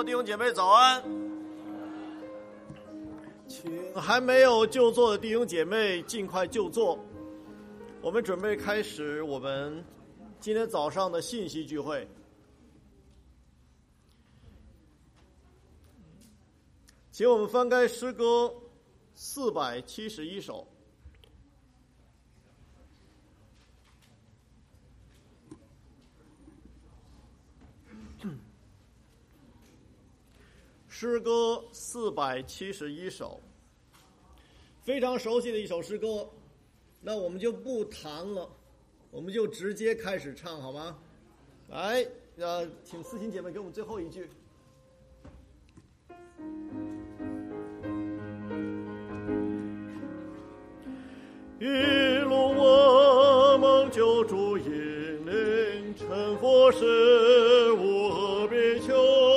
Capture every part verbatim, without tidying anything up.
好，弟兄姐妹早安。请还没有就座的弟兄姐妹尽快就座。我们准备开始我们今天早上的信息聚会。请我们翻开诗歌四百七十一首。诗歌四百七十一首，非常熟悉的一首诗歌，那我们就不谈了，我们就直接开始唱好吗？来，呃，请思琴姐妹给我们最后一句。一路我梦救主引领，乘佛事无何别求。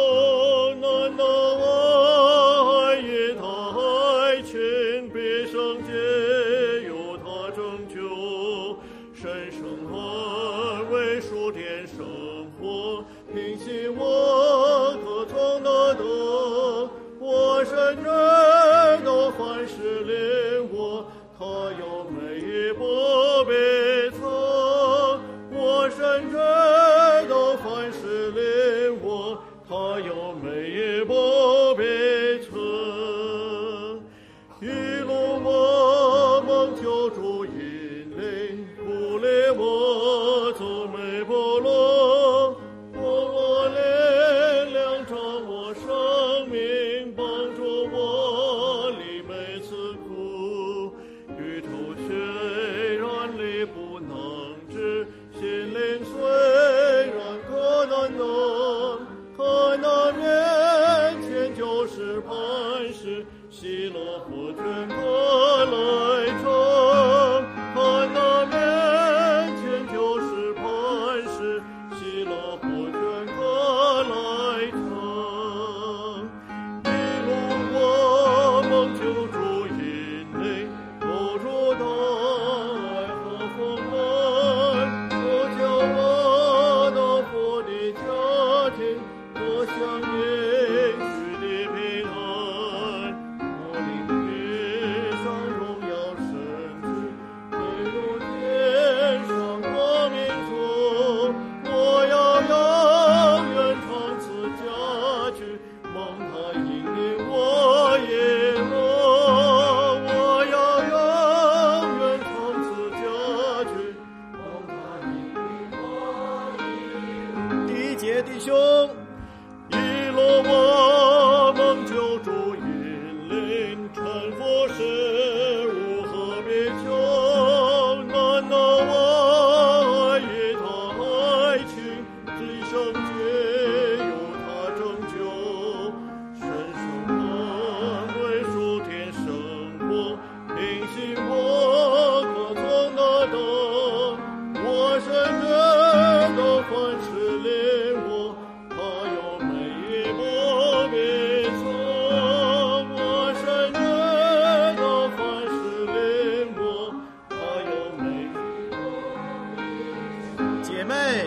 神人都凡事领我，他有美不被藏。我神人都凡事领我，他有美不被藏。一路我梦救主引领，鼓励我走美不落。我力量照我生命，帮助我离每次苦。鱼头虽然力不能支，心灵虽然可难懂。看那面前就是磐石，喜乐和天可来成。看那面前就是磐石，喜乐和天可来成。一路我梦救主引领，不住大爱和风浪。我叫我到佛的家庭，多享应许的平安。我领地上荣耀神旨，飞入天上光明中。我要永远长此家去，蒙他引领我耶路。我要永远长此家去，蒙他引领我耶路。第一节弟兄，一路我梦救主引领，乘佛事无何别求。难道我爱与他爱情，今生皆由他拯救。神圣安慰属天生活，平心我可从哪得？我神人都凡事领我，他有美不别藏。我神人都凡事领我，他有美不别藏。姐妹，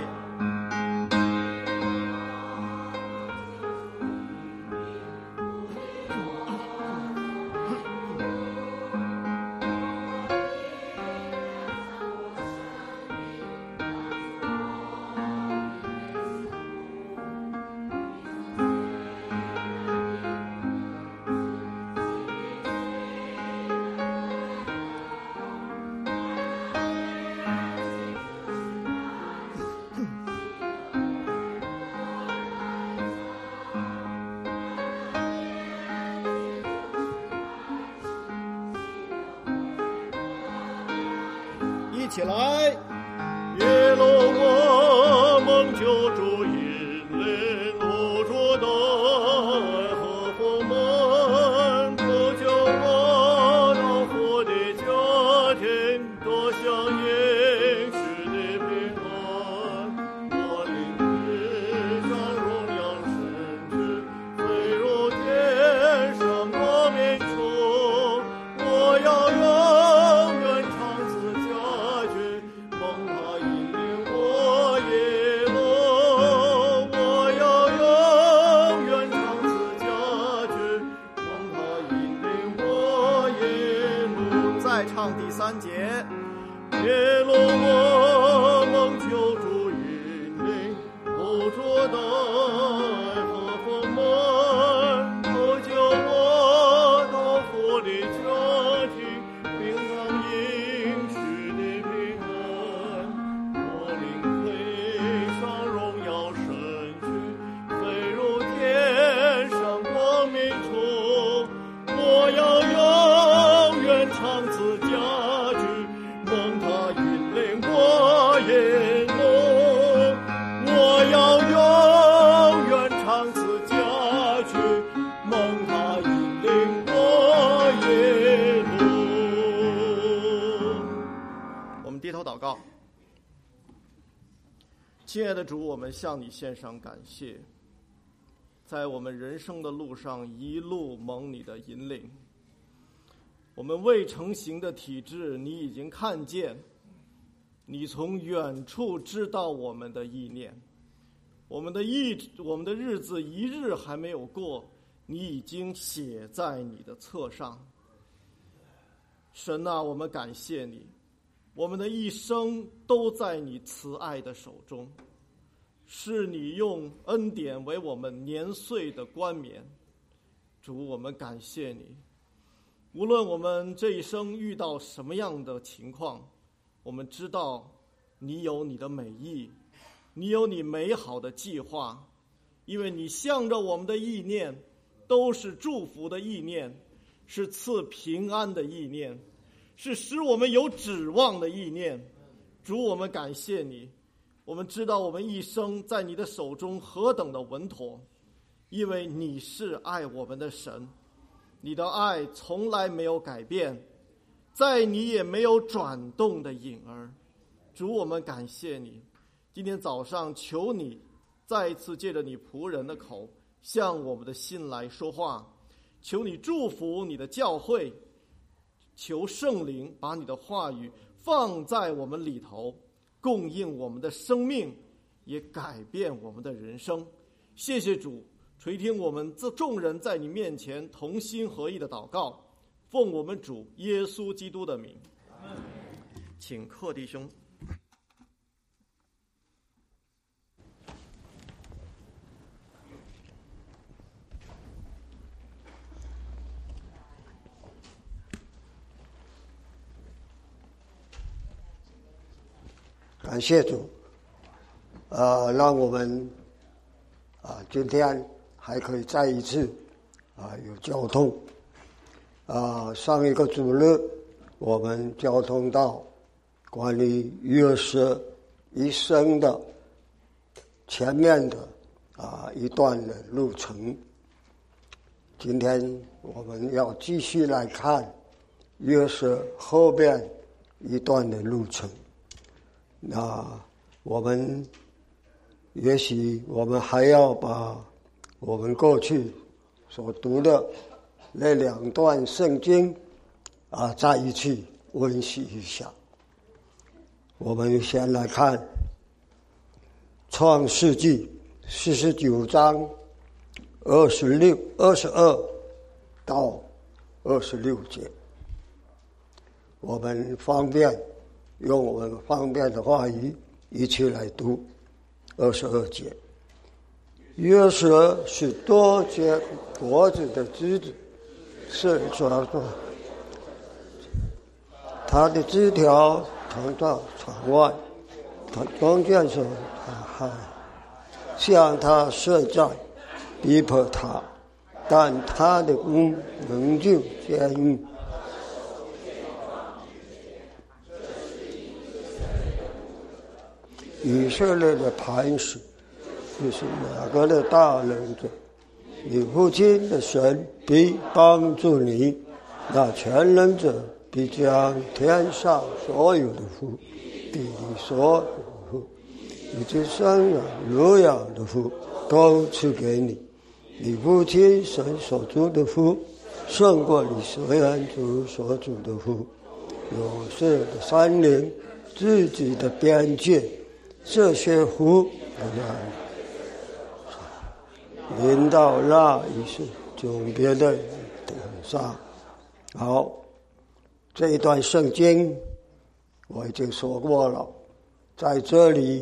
一起来！耶路我梦救主引领，无助的爱和丰满。不救我到佛的家庭，多享应许的平安。我领地上荣耀神旨，飞入天上光明中。我要永远长此家去，蒙他引领我耶路。我要永远长第三节，耶和华蒙求主引领，不着的爱和丰满，不救我到福的家庭，平安应许的平安，我领会上荣耀神去，飞入天上光明处，我要永远长此家居，蒙他引领我沿路，我要永远长此家居，蒙他引领我沿路。我们低头祷告。亲爱的主，我们向你献上感谢，在我们人生的路上一路蒙你的引领，我们未成形的体质你已经看见，你从远处知道我们的意念，我们的意我们的日子一日还没有过，你已经写在你的册上。神啊，我们感谢你，我们的一生都在你慈爱的手中，是你用恩典为我们年岁的冠冕。主，我们感谢你，无论我们这一生遇到什么样的情况，我们知道你有你的美意，你有你美好的计划，因为你向着我们的意念都是祝福的意念，是赐平安的意念，是使我们有指望的意念。主，我们感谢你，我们知道我们一生在你的手中何等的稳妥，因为你是爱我们的神，你的爱从来没有改变，在你也没有转动的影儿。主，我们感谢你，今天早上求你再一次借着你仆人的口向我们的心来说话，求你祝福你的教会，求圣灵把你的话语放在我们里头，供应我们的生命，也改变我们的人生。谢谢主，垂听我们这众人在你面前同心合意的祷告，奉我们主耶稣基督的名。请课弟兄。 感谢主，呃，让我们啊、呃、今天还可以再一次啊、呃、有交通。啊、呃，上一个主日我们交通到关于约瑟一生的前面的啊、呃、一段的路程。今天我们要继续来看约瑟后边一段的路程。那我们也许我们还要把我们过去所读的那两段圣经啊再一起温习一下。我们先来看创世纪四十九章二十六二十二到二十六节，我们方便用我们方便的话语一起来读二十二节。约瑟是多结果子的枝子，是抓住他的枝条藏到窗外，他中间说他还向他设在逼迫他，但他的弓仍旧坚硬。以色列的磐石就是雅各的大能者，你父亲的神必帮助你，那全能者必将天上所有的福，地里所有的福，以及生养乳养的福都赐给你。你父亲神所主的福胜过你所人主所主的福。有色的山林，自己的边界，这些福临到那一世总别的顶上。好， 这一段圣经我已经说过了，在这里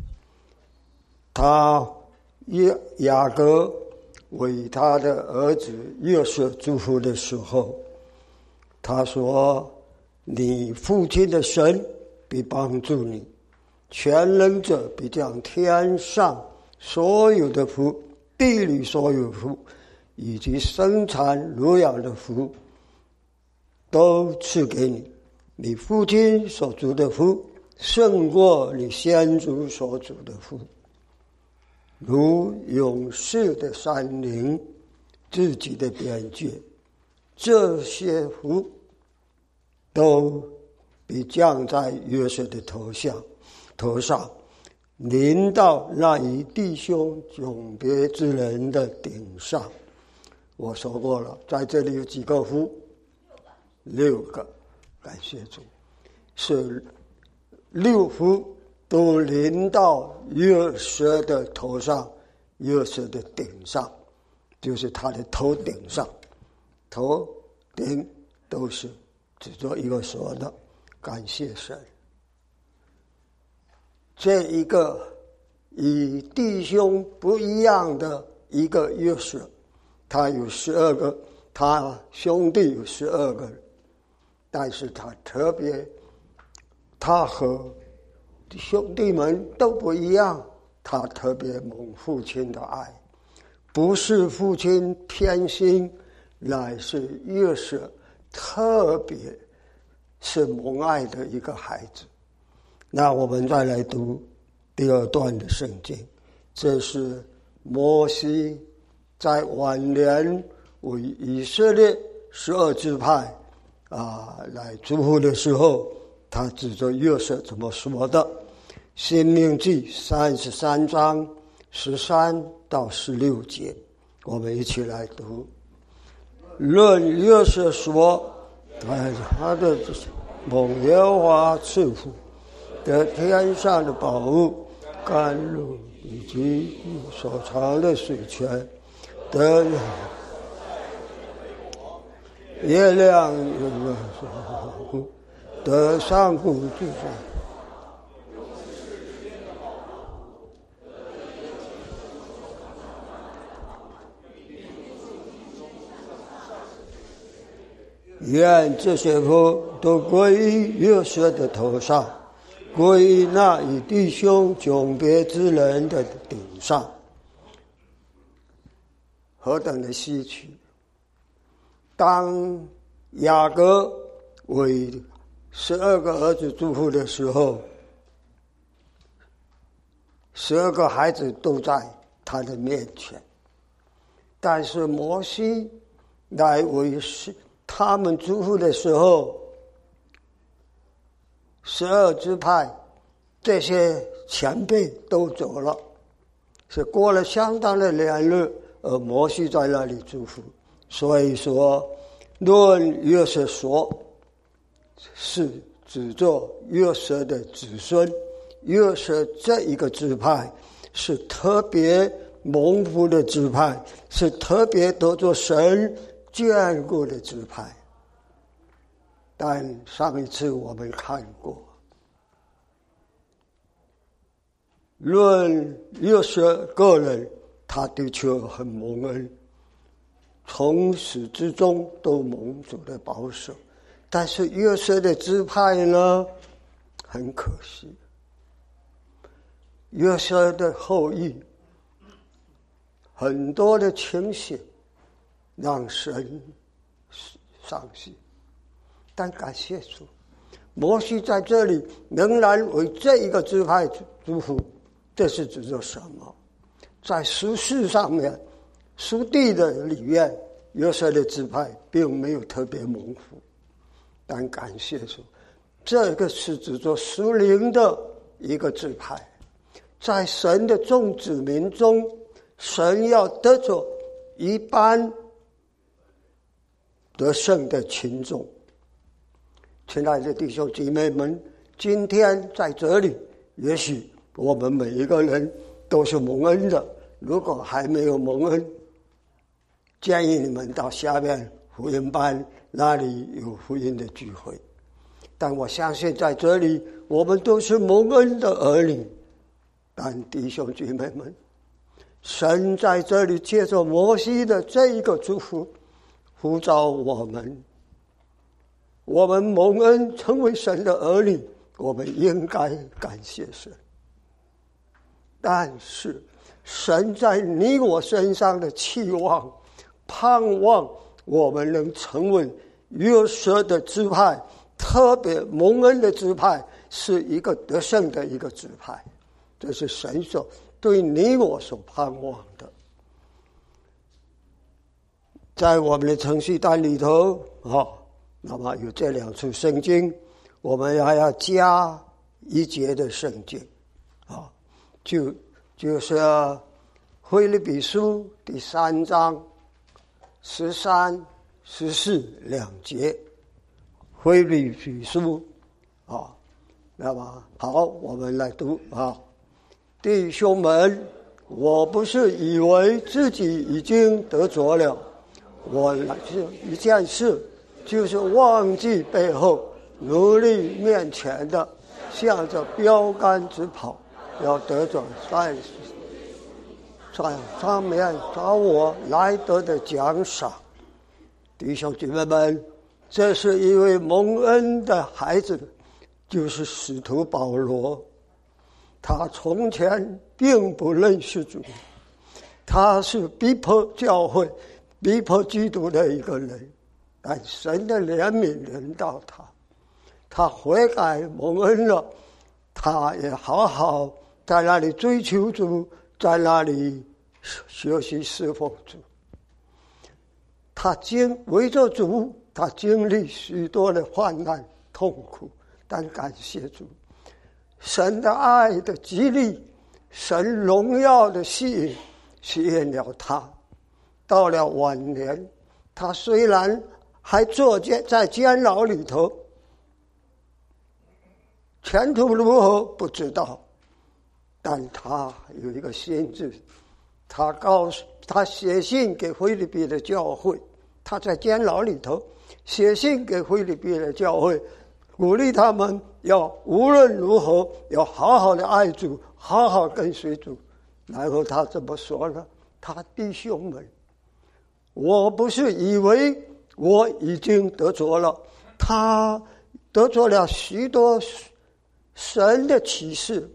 他雅各为他的儿子约瑟祝福的时候，他说，你父亲的神必帮助你，全能者必将天上所有的福，地里所有福，以及生产乳养的福都赐给你。你父亲所主的福胜过你先祖所主的福，如勇士的山陵，自己的边界，这些福都必降在约瑟的头上，头上临到那与弟兄迥别之人的顶上。我说过了，在这里有几个福？六个，感谢主，是六福都临到约瑟的头上，约瑟的顶上，就是他的头顶上，头顶都是只做一个说的，感谢神。这一个与弟兄不一样的一个约瑟，他有十二个，他兄弟有十二个人，但是他特别，他和兄弟们都不一样，他特别蒙父亲的爱，不是父亲偏心，乃是约瑟特别是蒙爱的一个孩子。那我们再来读第二段的圣经，这是摩西在晚年为以色列十二支派啊来祝福的时候，他指着约瑟怎么说的。申命记三十三章十三到十六节，我们一起来读。论约瑟说，他的蒙耶和华赐福，得天上的宝物，甘露以及所藏的水泉，得月亮得上古之上。愿这些福都归于约瑟的头上，归于那与弟兄迥别之人的顶上。何等的稀奇！当雅各为十二个儿子祝福的时候，十二个孩子都在他的面前，但是摩西来为他们祝福的时候，十二支派这些前辈都走了，是过了相当的年日，而摩西在那里祝福。所以说，论约瑟说，是指着约瑟的子孙，约瑟这一个支派是特别蒙福的支派，是特别得着神眷顾的支派。但上一次我们看过，论约瑟个人，他的确很蒙恩，从始至终都蒙主的保守。但是约瑟的支派呢，很可惜，约瑟的后裔很多的情形让神伤心。但感谢主，摩西在这里仍然为这一个支派祝福。这是指着什么？在属世上面，属地的里面，约瑟的支派并没有特别蒙福。但感谢主，这个是指着属灵的一个支派，在神的众子民中，神要得着一般得胜的群众。亲爱的弟兄姐妹们，今天在这里，也许我们每一个人都是蒙恩的，如果还没有蒙恩，建议你们到下面福音班那里有福音的聚会。但我相信在这里我们都是蒙恩的儿女。但弟兄姐妹们，神在这里借着摩西的这一个祝福呼召我们，我们蒙恩成为神的儿女，我们应该感谢神。但是神在你我身上的期望盼望我们能成为约瑟的支派，特别蒙恩的支派是一个得胜的一个支派，这是神所对你我所盼望的。在我们的程序单里头、哦、那么有这两处圣经，我们还要加一节的圣经、哦、就就是腓立比书第三章十三十四两节。腓立比书啊，那么好，我们来读啊，弟兄们，我不是以为自己已经得着了，我是一件事，就是忘记背后，努力面前的，向着标杆直跑，要得着在在上面找我来得的奖赏。弟兄姐妹们，这是一位蒙恩的孩子，就是使徒保罗。他从前并不认识主，他是逼迫教会逼迫基督的一个人，但神的怜悯临到他，他悔改蒙恩了，他也好好在那里追求主，在那里学习侍奉主。他经为着主，他经历许多的患难痛苦，但感谢主，神的爱的激励，神荣耀的吸引吸引了他。到了晚年，他虽然还坐在监牢里头，前途如何不知道，但他有一个心志，他告诉他写信给腓立比的教会，他在监牢里头写信给腓立比的教会，鼓励他们要无论如何要好好的爱主，好好跟随主。然后他怎么说呢？他弟兄们，我不是以为我已经得着了，他得着了许多神的启示，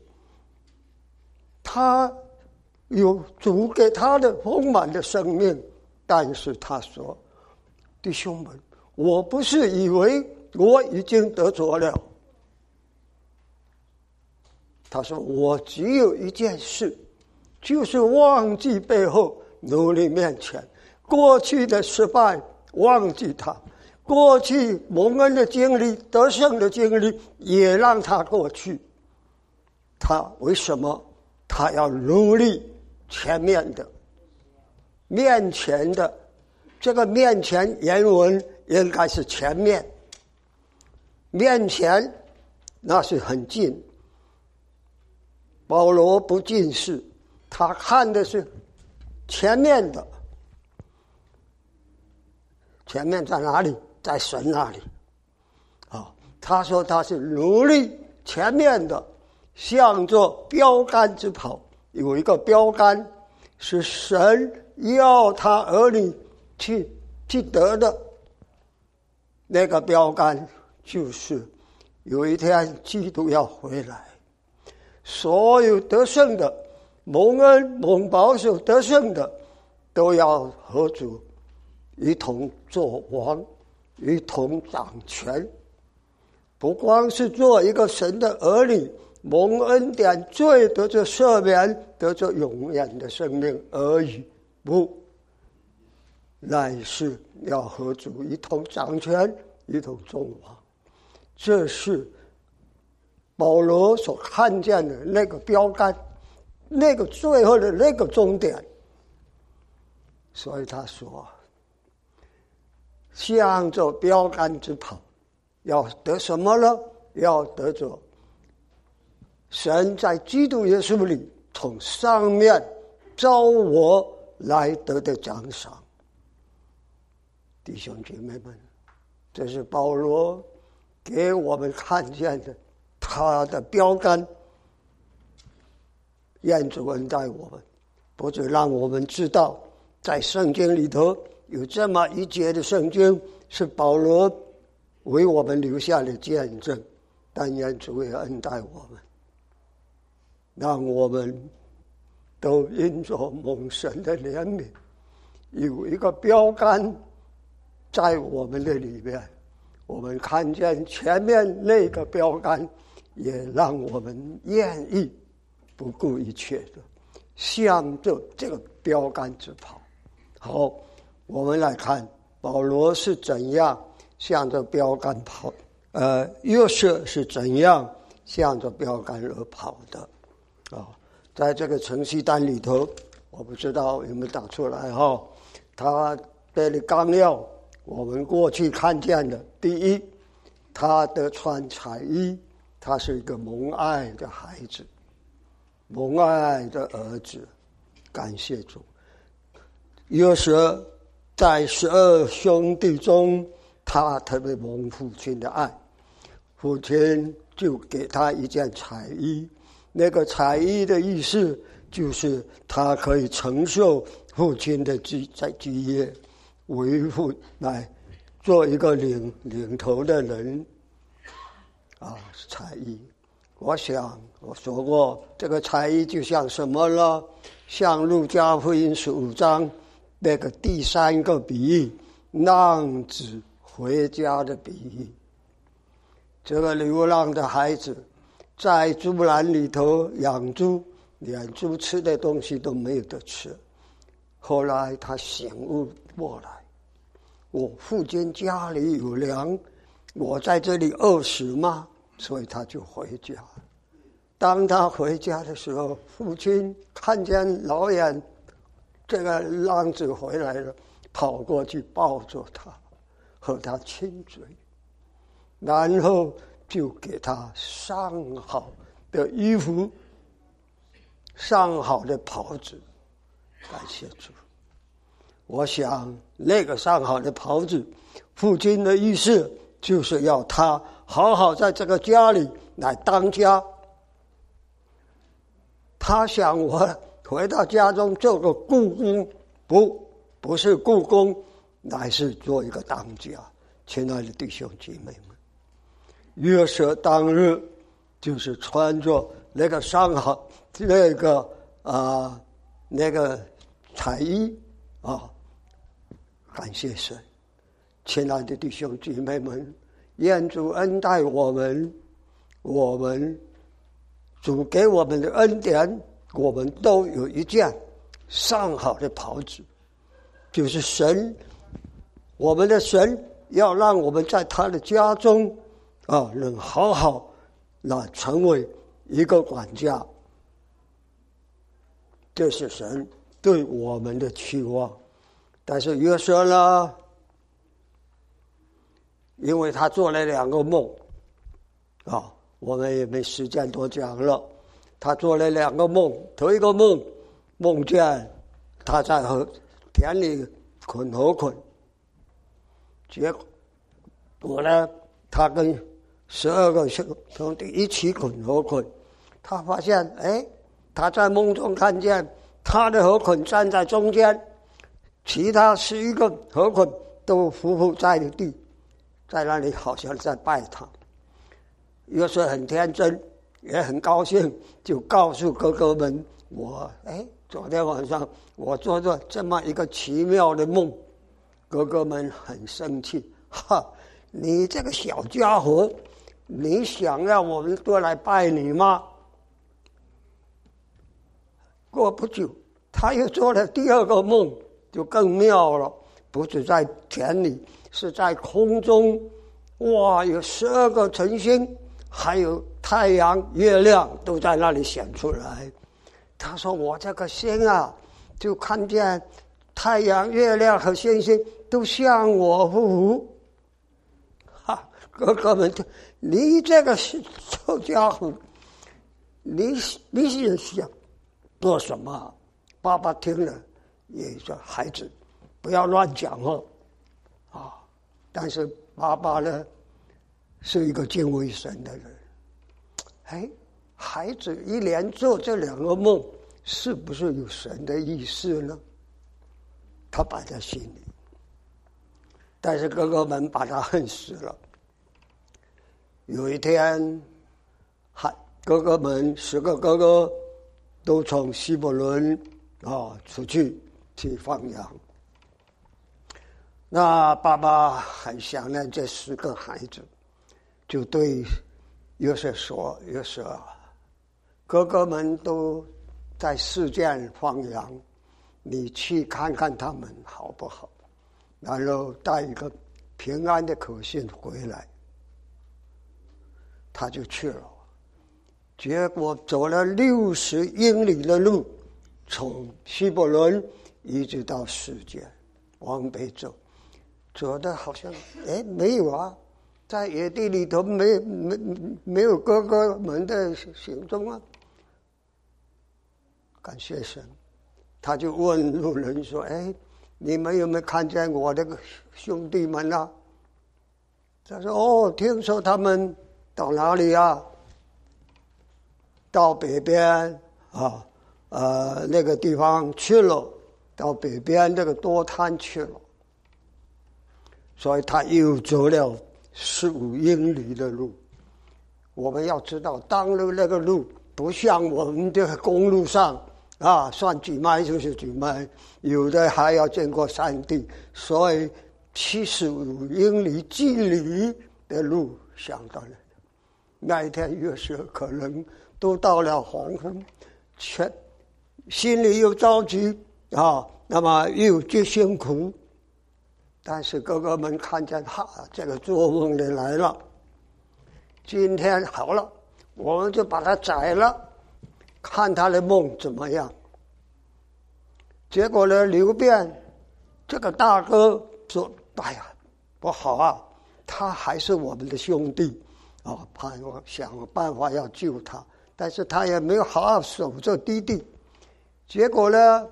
他有主给他的丰满的生命，但是他说，弟兄们，我不是以为我已经得着了，他说我只有一件事，就是忘记背后，努力面前，过去的失败忘记它，过去蒙恩的经历得胜的经历也让它过去。他为什么他要努力前面的面前的，这个面前原文应该是前面，面前那是很近，保罗不近视，他看的是前面的，前面在哪里？在神那里啊！他说他是努力前面的，向着标杆直跑。有一个标杆是神要他儿女去去得的，那个标杆就是有一天基督要回来，所有得胜的蒙恩蒙保守得胜的都要和主一同做王，一同掌权。不光是做一个神的儿女，蒙恩典罪得着赦免，得着永远的生命而已，不，乃是要和主一同掌权，一同做王。这是保罗所看见的那个标杆，那个最后的那个终点。所以他说，向着标杆直跑，要得什么呢？要得着神在基督耶稣里从上面召我来得的奖赏。弟兄姐妹们， 这是保罗给我们看见的他的标杆。愿主恩待我们，不只让我们知道在圣经里头有这么一节的圣经是保罗为我们留下的见证，但愿主也恩待我们，让我们都因着蒙神的怜悯，有一个标杆在我们的里面。我们看见前面那个标杆，也让我们愿意不顾一切的向着这个标杆直跑。好，我们来看保罗是怎样向着标杆跑，呃，约瑟是怎样向着标杆而跑的啊、哦？在这个程序单里头，我不知道有没有打出来哈、哦？他的纲要，我们过去看见的，第一，他的穿彩衣，他是一个蒙爱的孩子，蒙爱的儿子，感谢主。约瑟在十二兄弟中，他特别蒙父亲的爱，父亲就给他一件彩衣，那个彩衣的意思就是他可以承受父亲的基在基业，维护来做一个领领头的人啊，彩衣。我想我说过，这个彩衣就像什么呢？像路加福音十五章那个第三个比喻，浪子回家的比喻。这个流浪的孩子在猪栏里头养猪，连猪吃的东西都没有得吃。后来他醒悟过来，我父亲家里有粮，我在这里饿死吗？所以他就回家。当他回家的时候，父亲看见老远这个浪子回来了，跑过去抱着他，和他亲嘴，然后就给他上好的衣服，上好的袍子。感谢主。我想那个上好的袍子，父亲的意思就是要他好好在这个家里来当家。他想我回到家中做个雇工，不不是雇工，乃是做一个当家。亲爱的弟兄姐妹们，约瑟当日就是穿着那个上好那个啊、呃、那个彩衣啊，感谢神。亲爱的弟兄姐妹们，愿主恩待我们，我们主给我们的恩典，我们都有一件上好的袍子，就是神，我们的神要让我们在他的家中啊，能好好来成为一个管家，这是神对我们的期望。但是约瑟呢，因为他做了两个梦啊，我们也没时间多讲了。他做了两个梦，头一个梦梦见他在田里捆禾捆，结果呢，他跟十二个兄弟一起捆禾捆，他发现哎，他在梦中看见他的禾捆站在中间，其他十一个禾捆都匍匐在地，在那里好像在拜他。约瑟很天真，也很高兴，就告诉哥哥们，我哎，昨天晚上我做了这么一个奇妙的梦。哥哥们很生气，哈，你这个小家伙，你想让我们都来拜你吗？过不久，他又做了第二个梦，就更妙了，不是在田里，是在空中，哇，有十二个晨星，还有太阳、月亮都在那里显出来。他说：“我这个心啊，就看见太阳、月亮和星星都向我匍匐。”哈，哥哥们，你这个臭家伙，你你是想做什么？爸爸听了也说：“孩子，不要乱讲哦。”啊，但是爸爸呢是一个敬畏神的人。哎，孩子一连做这两个梦，是不是有神的意思呢？他摆在心里，但是哥哥们把他恨死了。有一天，还哥哥们十个哥哥都从希伯伦啊出去去放羊。那爸爸很想念这十个孩子，就对约瑟说：“约瑟啊，哥哥们都在世间放羊，你去看看他们好不好？然后带一个平安的口信回来。”他就去了，结果走了六十英里的路，从希伯伦一直到世界，往北走，走的好像哎没有啊，在野地里头没没没有哥哥们的行踪啊。感谢神，他就问路人说：“哎，你们有没有看见我的兄弟们啊？”他说：“哦，听说他们到哪里啊？到北边啊，呃，那个地方去了，到北边那个多滩去了。”所以他又走了十五英里的路。我们要知道，当路那个路不像我们这个公路上啊，算几迈就是几迈，有的还要经过山地，所以七十五英里距离的路相当远。那一天约瑟可能都到了黄昏，全心里又着急啊，那么又觉辛苦。但是哥哥们看见他这个做梦的来了，今天好了，我们就把他宰了，看他的梦怎么样。结果呢，刘辩这个大哥说：“哎呀，不好啊，他还是我们的兄弟啊，盼望想办法要救他，但是他也没有好好守着弟弟。结果呢，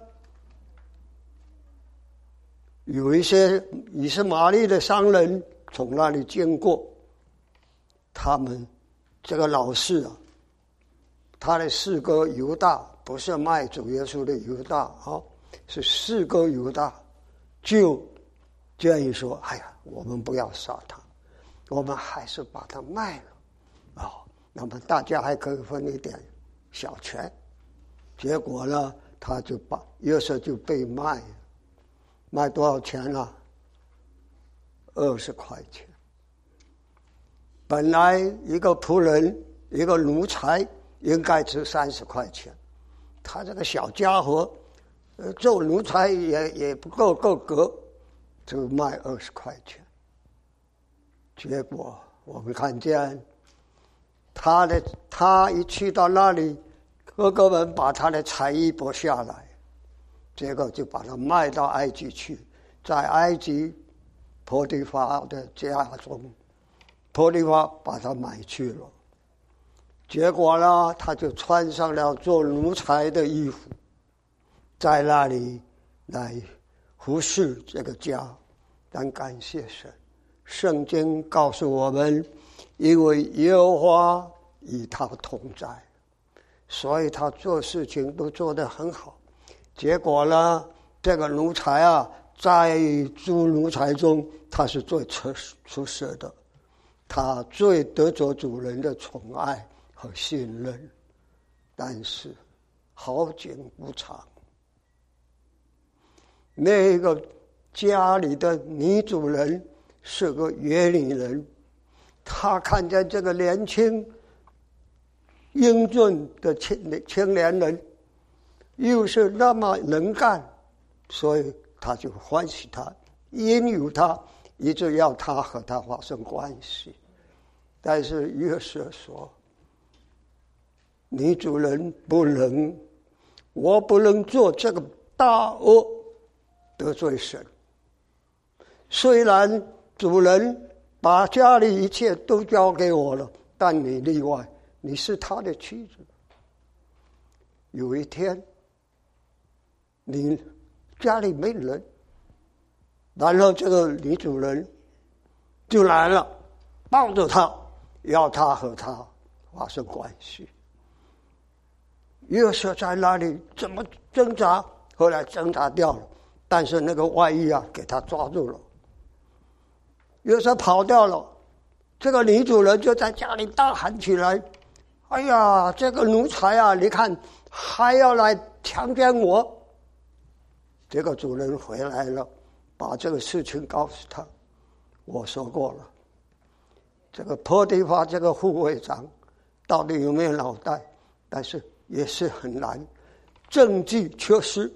有一些以实玛利的商人从那里经过，他们这个老师啊，他的四哥犹大，不是卖主耶稣的犹大啊，是四哥犹大，就建议说：哎呀，我们不要杀他，我们还是把他卖了啊，那么大家还可以分一点小钱。结果呢，他就把约瑟就被卖了。卖多少钱啊？二十块钱。本来一个仆人，一个奴才应该值三十块钱，他这个小家伙，呃，做奴才也也不够够格，就卖二十块钱。结果我们看见他的他一去到那里，哥哥们把他的才艺剥下来。结果就把他卖到埃及去，在埃及波提乏的家中，波提乏把他买去了。结果呢，他就穿上了做奴才的衣服，在那里来服侍这个家。但感谢神，圣经告诉我们，因为耶和华与他同在，所以他做事情都做得很好。结果呢，这个奴才啊，在诸奴才中，他是最出出色的，他最得着主人的宠爱和信任。但是好景不长，那个家里的女主人是个约女人，她看见这个年轻英俊的青青年人又是那么能干，所以他就欢喜他，引诱他，一直要他和他发生关系。但是约瑟说：“女主人不能，我不能做这个大恶，得罪神。虽然主人把家里一切都交给我了，但你例外，你是他的妻子。有一天你家里没人，然后这个女主人就来了，抱着他，要他和他发生关系。约瑟在那里怎么挣扎，后来挣扎掉了，但是那个外衣啊给他抓住了。约瑟跑掉了，这个女主人就在家里大喊起来：哎呀，这个奴才啊，你看还要来强奸我。这个主人回来了，把这个事情告诉他。我说过了，这个波提乏这个护卫长到底有没有脑袋，但是也是很难，证据缺失。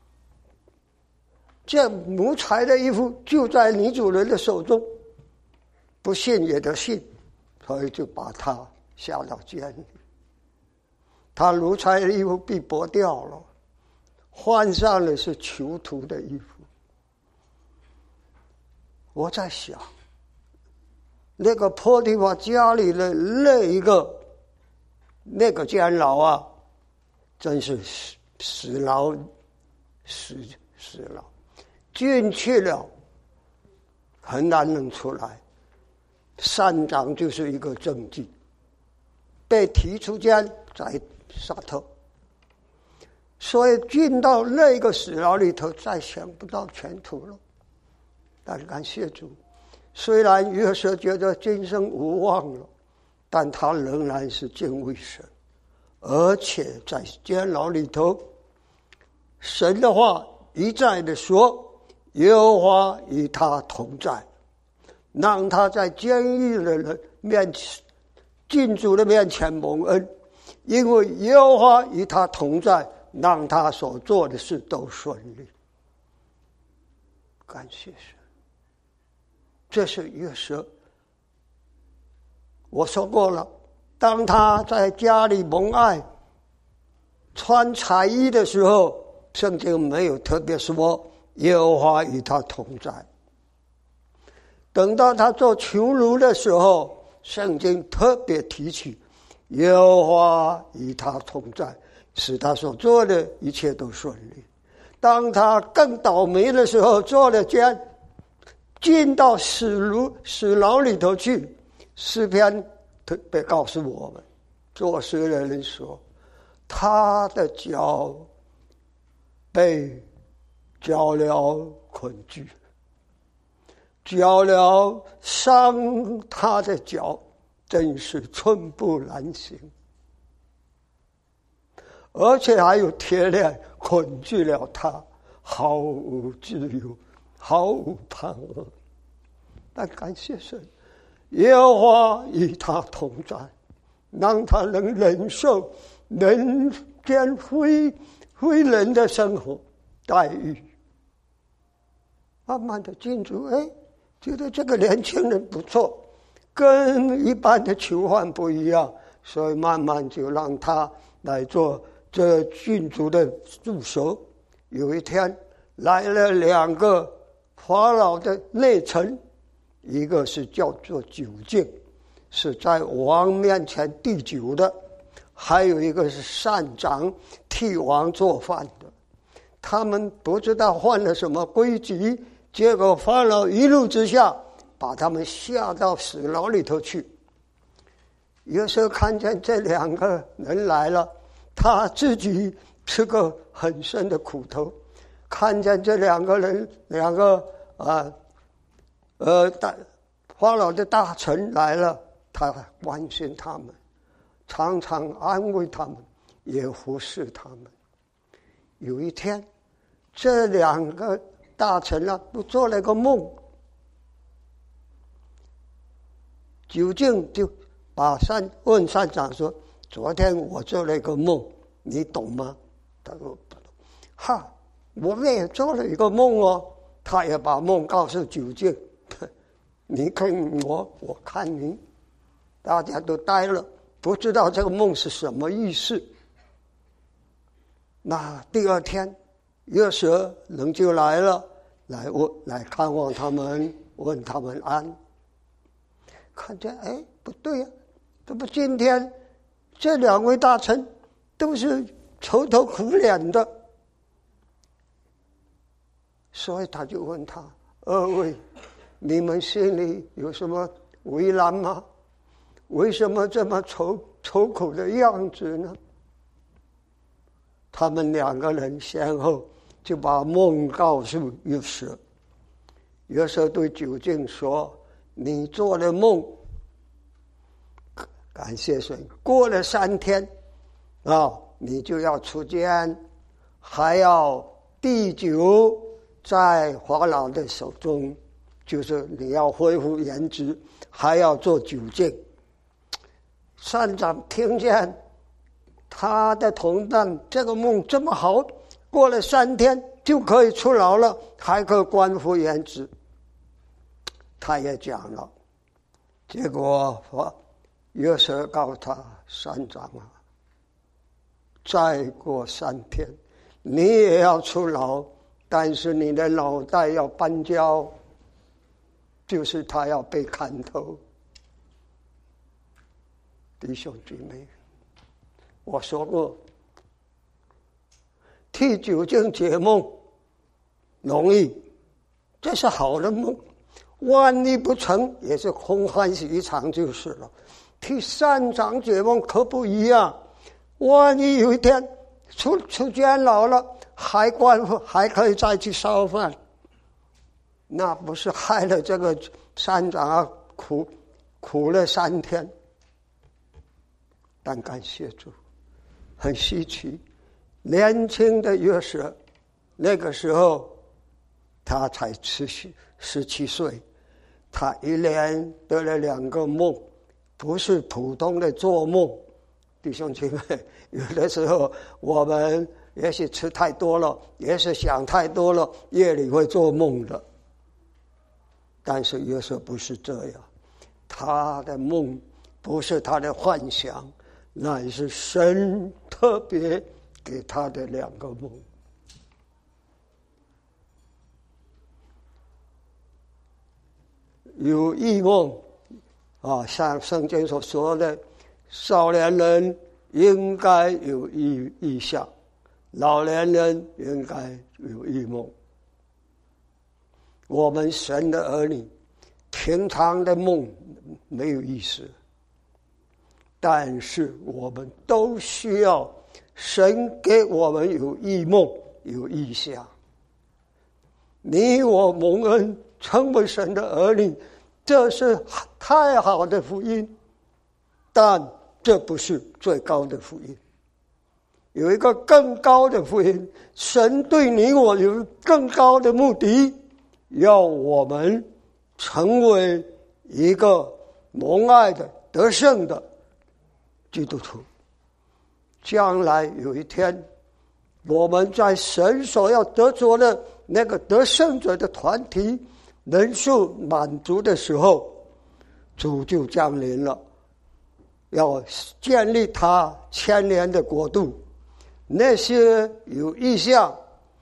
这奴才的衣服就在女主人的手中，不信也得信，所以就把他下到监里。他奴才的衣服被剥掉了，换上的是囚徒的衣服。我在想，那个波提乏家里的那一个那个监牢啊，真是死死牢，死死牢，进去了很难能出来。善长就是一个证据，被提出监再杀头，所以进到那个死牢里头，再想不到前途了。但感谢主，虽然约瑟觉得今生无望了，但他仍然是敬畏神，而且在监牢里头，神的话一再的说，耶和华与他同在，让他在监狱的人面前、禁主的面前蒙恩，因为耶和华与他同在，让他所做的事都顺利。感谢神。这是约瑟。我说过了，当他在家里蒙爱穿彩衣的时候，圣经没有特别说耶和华与他同在。等到他做囚奴的时候，圣经特别提起耶和华与他同在，使他所做的一切都顺利。当他更倒霉的时候，做了监，进到死牢死牢里头去，诗篇特别告诉我们，作诗的人说，他的脚被绞了捆拘，绞了伤他的脚，真是寸步难行，而且还有铁链捆拘了他，毫无自由，毫无盼望。但感谢神，耶和华与他同在，让他能忍受人间非非人的生活待遇。慢慢的进入，哎，觉得这个年轻人不错，跟一般的囚犯不一样，所以慢慢就让他来做这郡主的助手。有一天来了两个法老的内臣，一个是叫做酒敬，是在王面前递酒的，还有一个是善长，替王做饭的。他们不知道犯了什么规矩，结果法老一怒之下把他们下到死牢里头去。约瑟看见这两个人来了，他自己吃个很深的苦头，看见这两个人两个啊呃大法老的大臣来了，他关心他们，常常安慰他们，也服侍他们。有一天这两个大臣啊都做了个梦，酒敬就把善问善长说，昨天我做了一个梦，你懂吗？他说不懂。哈，我们也做了一个梦哦。他也把梦告诉酒敬，你看我，我看你，大家都呆了，不知道这个梦是什么意思。那第二天约瑟人就来了，来问来看望他们，问他们安。看见哎不对呀、啊，这不今天这两位大臣都是愁头苦脸的，所以他就问他，二位你们心里有什么为难吗？为什么这么愁愁苦的样子呢？他们两个人先后就把梦告诉约瑟。约瑟对酒政说：你做了梦，感谢神，过了三天啊，你就要出监，还要递酒在法老的手中，就是你要恢复原职，还要做酒政。山长听见他的同伴这个梦这么好，过了三天就可以出牢了，还可以官复原职。他也讲了，结果约瑟告诉他：山长啊，再过三天你也要出牢，但是你的脑袋要搬交，就是他要被砍头。弟兄姊妹，我说过，替酒政解梦容易，这是好的梦，万一不成也是空欢喜一场就是了。替山长解梦可不一样，万一有一天出出监牢了，还官还可以再去烧饭，那不是害了这个山长啊，苦苦了三天。但感谢主，很稀奇，年轻的约瑟，那个时候他才十七十七岁，他一连得了两个梦，不是普通的做梦。弟兄姐妹，有的时候我们也许吃太多了，也是想太多了，夜里会做梦的。但是约瑟不是这样，他的梦不是他的幻想，乃是神特别给他的两个梦。有异梦啊，像圣经所说的，少年人应该有异异象，老年人应该有异梦。我们神的儿女平常的梦没有意思，但是我们都需要神给我们有异梦有异象。你我蒙恩成为神的儿女，这是太好的福音，但这不是最高的福音。有一个更高的福音，神对你我有更高的目的，要我们成为一个蒙爱的得胜的基督徒。将来有一天，我们在神所要得着的那个得胜者的团体人数满足的时候，主就降临了，要建立他千年的国度。那些有意向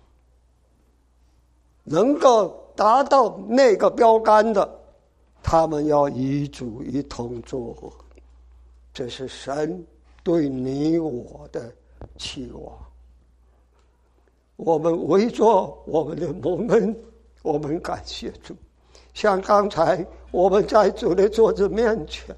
能够达到那个标杆的，他们要与主一同作恶。这是神对你我的期望。我们为着我们的蒙恩，我们感谢主。像刚才我们在主的桌子面前，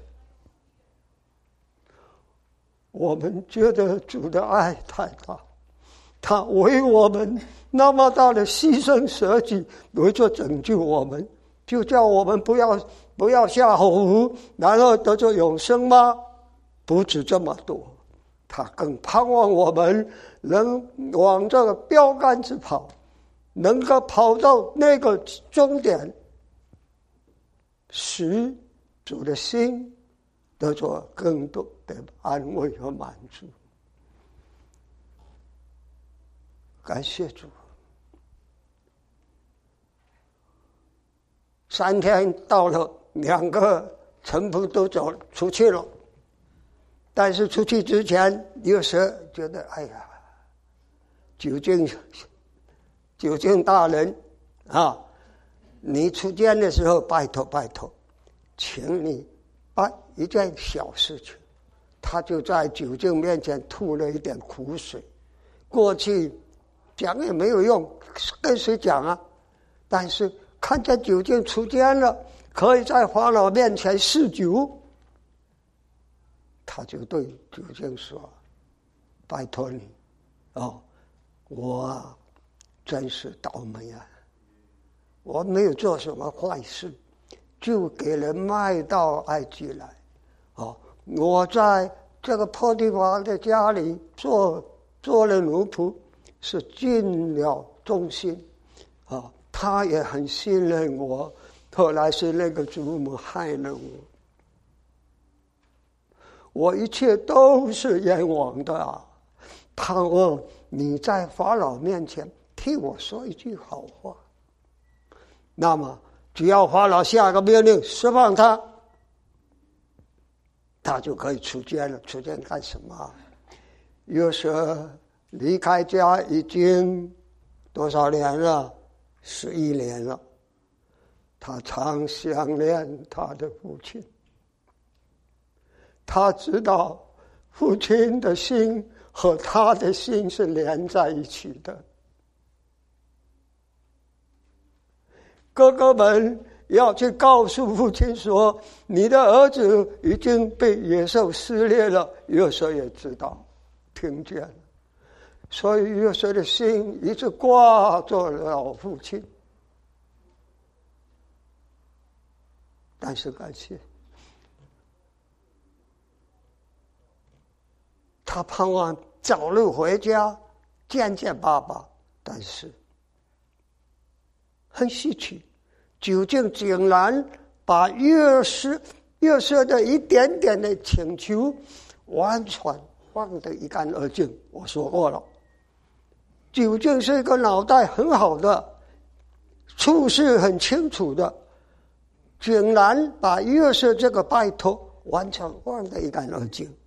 我们觉得主的爱太大，他为我们那么大的牺牲舍己，为着拯救我们，就叫我们不要不要下火湖，然后得着永生吗？不止这么多，他更盼望我们能往这个标杆子跑，能够跑到那个终点，使主的心得着更多的安慰和满足。感谢主。三天到了，两个臣仆都走出去了，但是出去之前，约瑟觉得哎呀，酒政酒政大人啊，你出监的时候，拜托拜托，请你办一件小事情。他就在酒政面前吐了一点苦水。过去讲也没有用，跟谁讲啊？但是看见酒精出监了，可以在法老面前试酒，他就对酒精说：“拜托你，哦，我真是倒霉啊！我没有做什么坏事，就给人卖到埃及来。哦，我在这个波提乏的家里做做了奴仆，是尽了忠心。啊，他也很信任我。后来是那个主母害了我，我一切都是冤枉的啊！盼望你在法老面前替我说一句好话。那么，只要法老下个命令释放他，他就可以出监了。出监干什么？约瑟离开家已经多少年了？十一年了。他常想念他的父亲，他知道父亲的心和他的心是连在一起的。哥哥们要去告诉父亲说，你的儿子已经被野兽撕裂了。约瑟也知道，听见了，所以约瑟的心一直挂着老父亲。但是感谢他，盼望早日回家见见爸爸，但是很稀奇，究竟竟然把约瑟约瑟的一点点的请求完全忘得一干二净。我说过了，究竟是一个脑袋很好的，处事很清楚的，竟然把约瑟这个拜托完全忘得一干二净。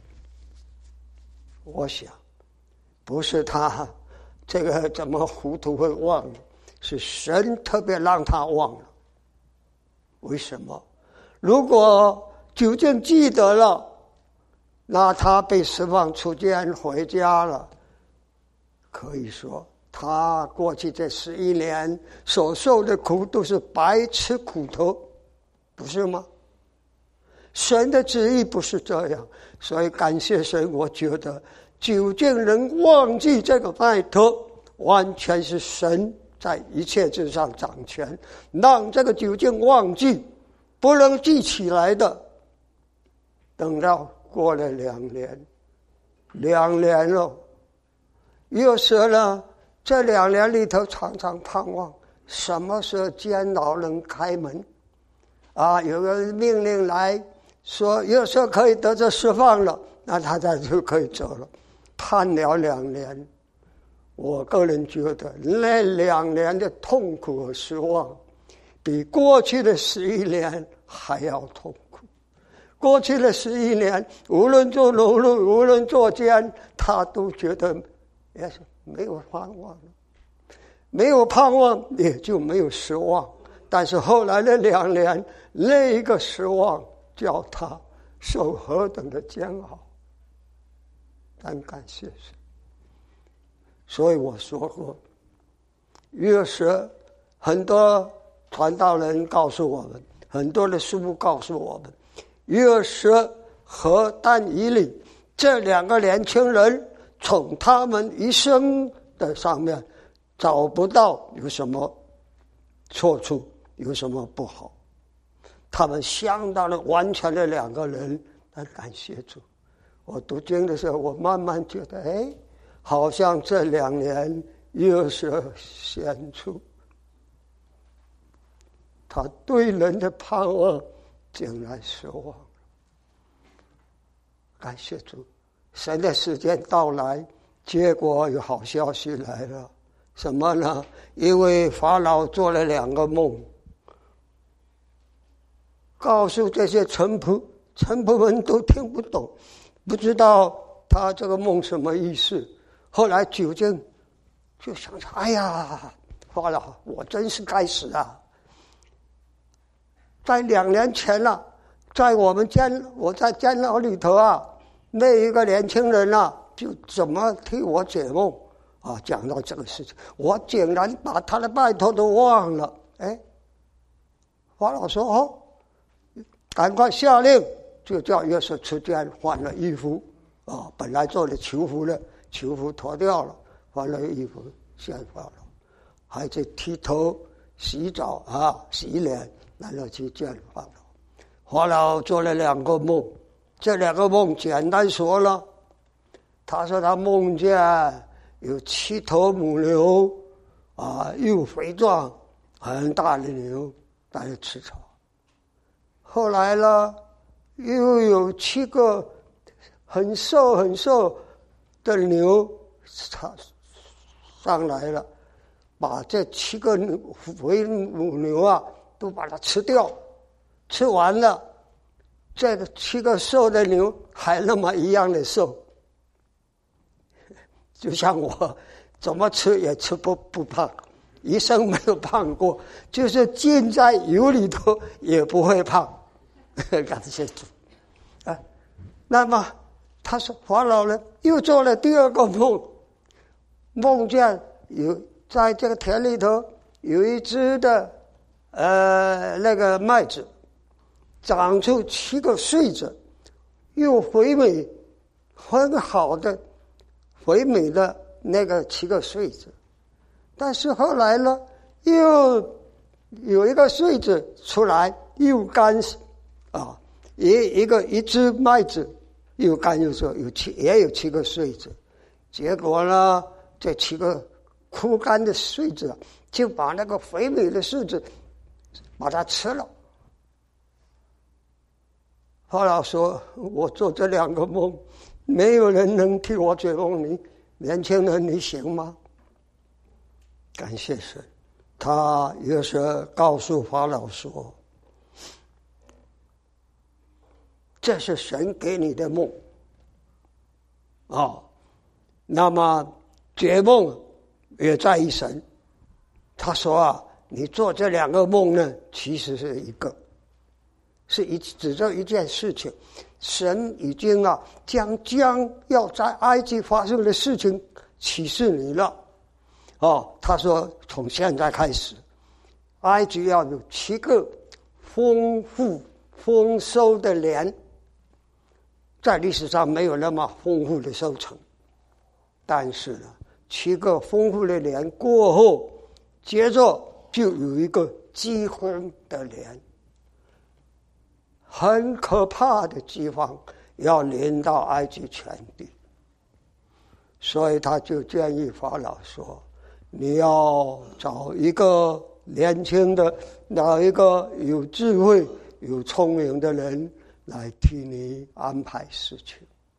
我想不是他这个怎么糊涂会忘了，是神特别让他忘了。为什么？如果究竟记得了，那他被释放出监回家了，可以说他过去这十一年所受的苦都是白吃苦头，不是吗？神的旨意不是这样，所以感谢神，我觉得究竟能忘记这个拜托，完全是神在一切之上掌权，让这个究竟忘记不能记起来的。等到过了两年，两年了，约瑟呢，这两年里头常常盼望什么时候监牢能开门啊？有个命令来说约瑟可以得着释放了，那他才就可以走了。盼了两年，我个人觉得那两年的痛苦和失望比过去的十一年还要痛苦。过去的十一年无论做奴隶无论做监，他都觉得也是没有盼望了，没有盼望也就没有失望。但是后来的两年，那一个失望叫他受何等的煎熬。但感谢神，所以我说过，约瑟很多传道人告诉我们，很多的书告诉我们，约瑟和但以理这两个年轻人，从他们一生的上面找不到有什么错处，有什么不好。他们相当的完全的两个人。但感谢主，我读经的时候，我慢慢觉得，哎，好像这两年约瑟显出他对人的盼望竟然失望了。感谢主，神的时间到来，结果有好消息来了。什么呢？因为法老做了两个梦，告诉这些臣仆，臣仆们都听不懂，不知道他这个梦什么意思。后来究竟就想着，哎呀，法老，我真是该死啊！在两年前了、啊，在我们监，我在监牢里头啊，那一个年轻人啊，就怎么替我解梦啊？讲到这个事情，我竟然把他的拜托都忘了。哎， 法老说：“哦，赶快下令，就叫约瑟出监换了衣服啊、哦！本来做的囚服了，囚服脱掉了，换了衣服见法老，还去剃头、洗澡啊、洗脸，然后去见法老。法老做了两个梦，这两个梦简单说了，他说他梦见有七头母牛啊，又肥壮很大的牛在吃草。后来呢，又有七个很瘦很瘦的牛上来了，把这七个肥母牛啊都把它吃掉，吃完了，这个七个瘦的牛还那么一样的瘦，就像我怎么吃也吃不不胖，一生没有胖过，就是浸在油里头也不会胖。感谢主啊！那么他说法老呢又做了第二个梦，梦见有在这个田里头有一只的呃那个麦子长出七个穗子，又肥美很好的肥美的那个七个穗子，但是后来呢又有一个穗子出来又干啊，一一个一只麦子又干又瘦，有七也有七个穗子，结果呢这七个枯干的穗子就把那个肥美的穗子把它吃了。法老说：“我做这两个梦，没有人能替我解梦，你年轻人你行吗？”感谢神，他约瑟告诉法老说：“这是神给你的梦啊、哦，那么解梦也在于神。”他说啊，你做这两个梦呢，其实是一个，是一指着一件事情，神已经啊将将要在埃及发生的事情启示你了。哦，他说从现在开始，埃及要有七个丰富丰收的年。在历史上没有那么丰富的收成，但是呢，七个丰富的年过后，接着就有一个饥荒的年，很可怕的饥荒要临到埃及全地。所以他就建议法老说：“你要找一个年轻的，找一个有智慧、有聪明的人。”来替你安排事情。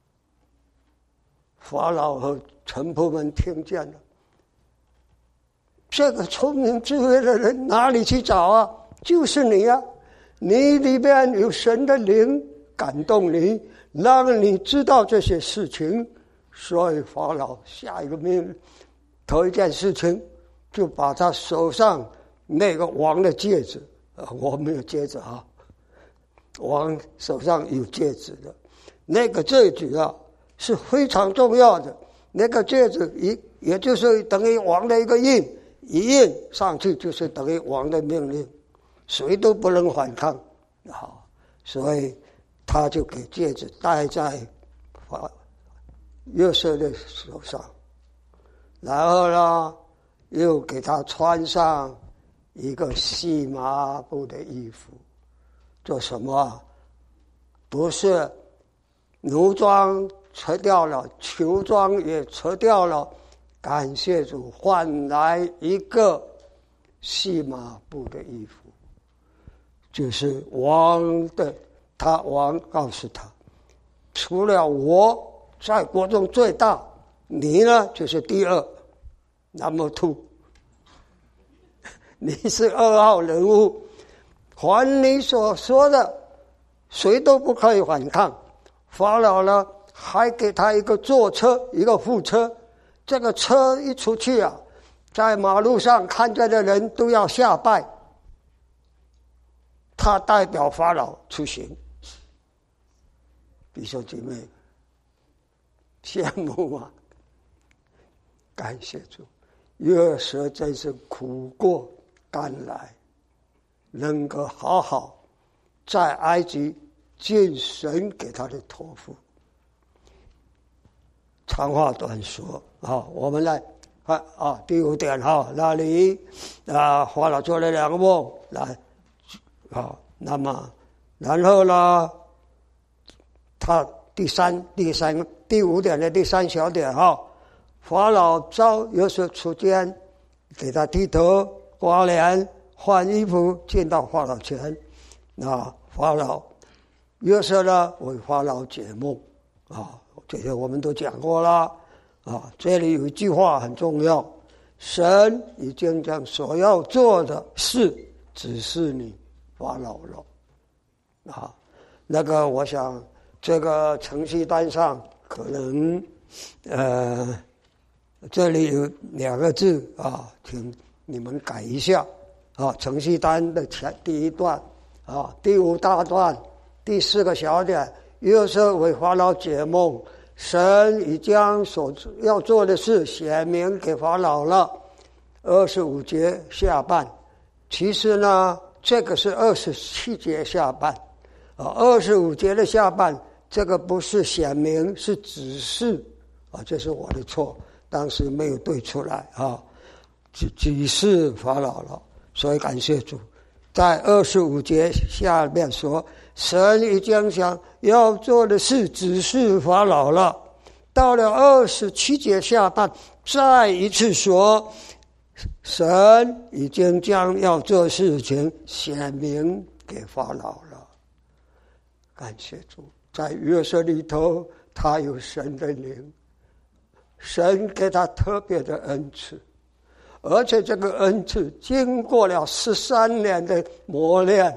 法老和臣仆们听见了，这个聪明智慧的人哪里去找啊？就是你啊！你里边有神的灵感动你，让你知道这些事情。所以法老下一个命令，头一件事情就把他手上那个王的戒指，啊，我没有戒指啊。王手上有戒指的，那个戒指啊是非常重要的。那个戒指一也就是等于王的一个印，一印上去就是等于王的命令，谁都不能反抗。好，所以他就给戒指戴在约瑟的手上，然后呢，又给他穿上一个细麻布的衣服。做什么？不是奴装扯掉了，囚装也扯掉了，感谢主，换来一个细麻布的衣服，就是王的。他王告诉他，除了我在国中最大，你呢就是第二 ，number two， 你是二号人物。凡你所说的，谁都不可以反抗。法老呢，还给他一个坐车，一个副车。这个车一出去啊，在马路上看见的人都要下拜。他代表法老出行，弟兄姐妹，羡慕吗？感谢主，约瑟真是苦过甘来。 能够好好在埃及尽神给他的托付。长话短说啊，我们来看啊，第五点哈，那里啊，法老做了两个梦来啊，那么然后呢，他第三第三第五点的第三小点哈，法老召约瑟出监，给他剃头、刮脸、换衣服，进到法老前。那法老约瑟呢，为法老解梦啊。这些我们都讲过了啊。这里有一句话很重要，神已经将所要做的事指示你法老了啊。那个我想这个程序单上可能呃这里有两个字啊，请你们改一下啊。程序单的前第一段啊，第五大段第四个小点，约瑟为法老解梦，神已将所要做的事显明给法老了。二十五节下半，其实呢，这个是二十七节下半啊。二十五节的下半，这个不是显明，是指示啊，这是我的错，当时没有对出来啊。指指示法老了，所以感谢主。在二十五节下面说，神已经想要做的事指示法老了。到了二十七节下半，再一次说，神已经将要做事情显明给法老了。感谢主，在约瑟里头，他有神的灵，神给他特别的恩赐。而且这个恩赐经过了十三年的磨练，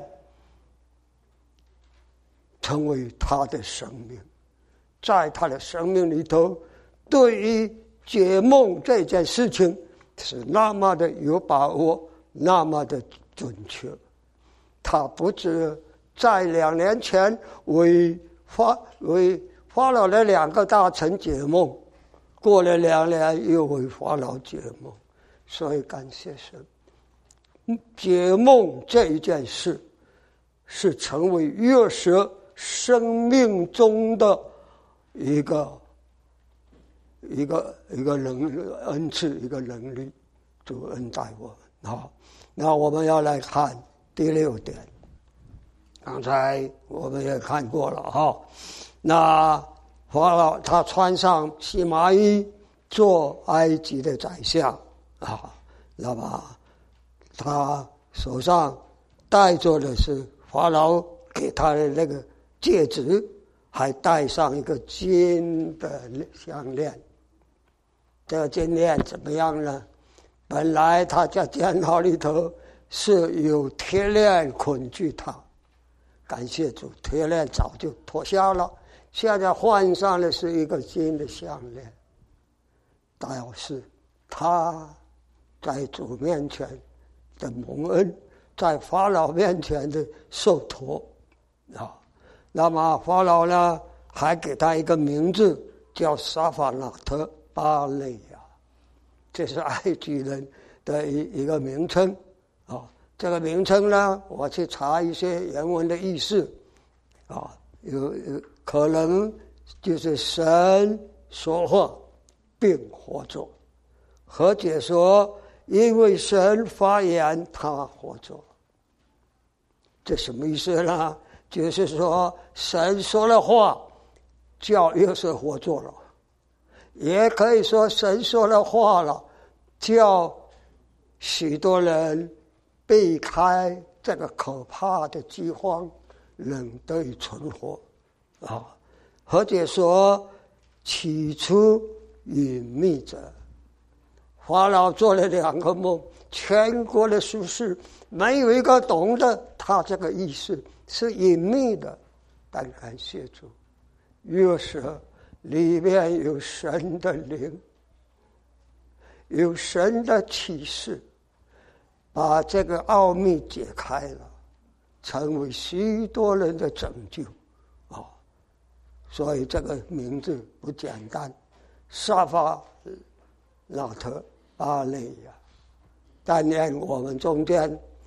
成为他的生命。在他的生命里头，对于解梦这件事情是那么的有把握，那么的准确。他不止在两年前为法为法老的两个大臣解梦，过了两年又为法老解梦。所以感谢神，解梦这一件事是成为约瑟生命中的一个一个一个能恩赐，一个能力，主恩待我们。好，那我们要来看第六点，刚才我们也看过了哈。那法老他穿上细麻衣，做埃及的宰相。啊，那么他手上戴着的是法老给他的那个戒指，还戴上一个金的项链。这个金链怎么样呢？本来他在监牢里头是有铁链捆住他，感谢主，铁链早就脱下了，现在换上的是一个金的项链，表示他在主面前的蒙恩，在法老面前的受托啊。那么法老呢，还给他一个名字叫沙法纳特巴内亚，这是埃及人的一一个名称啊。这个名称呢，我去查一些原文的意思啊，有有可能就是神说话并活着，和解说因为神发言他活着。这什么意思呢？就是说神说了话叫约瑟活着了，也可以说神说了话了叫许多人避开这个可怕的饥荒，能得以存活啊。或者说起初隐秘者，法老做了两个梦，全国的术士没有一个懂得他这个意思，是隐秘的。但感谢主，约瑟里面有神的灵，有神的启示，把这个奥秘解开了，成为许多人的拯救啊！所以这个名字不简单，沙法纳特巴内亚。但愿我们中间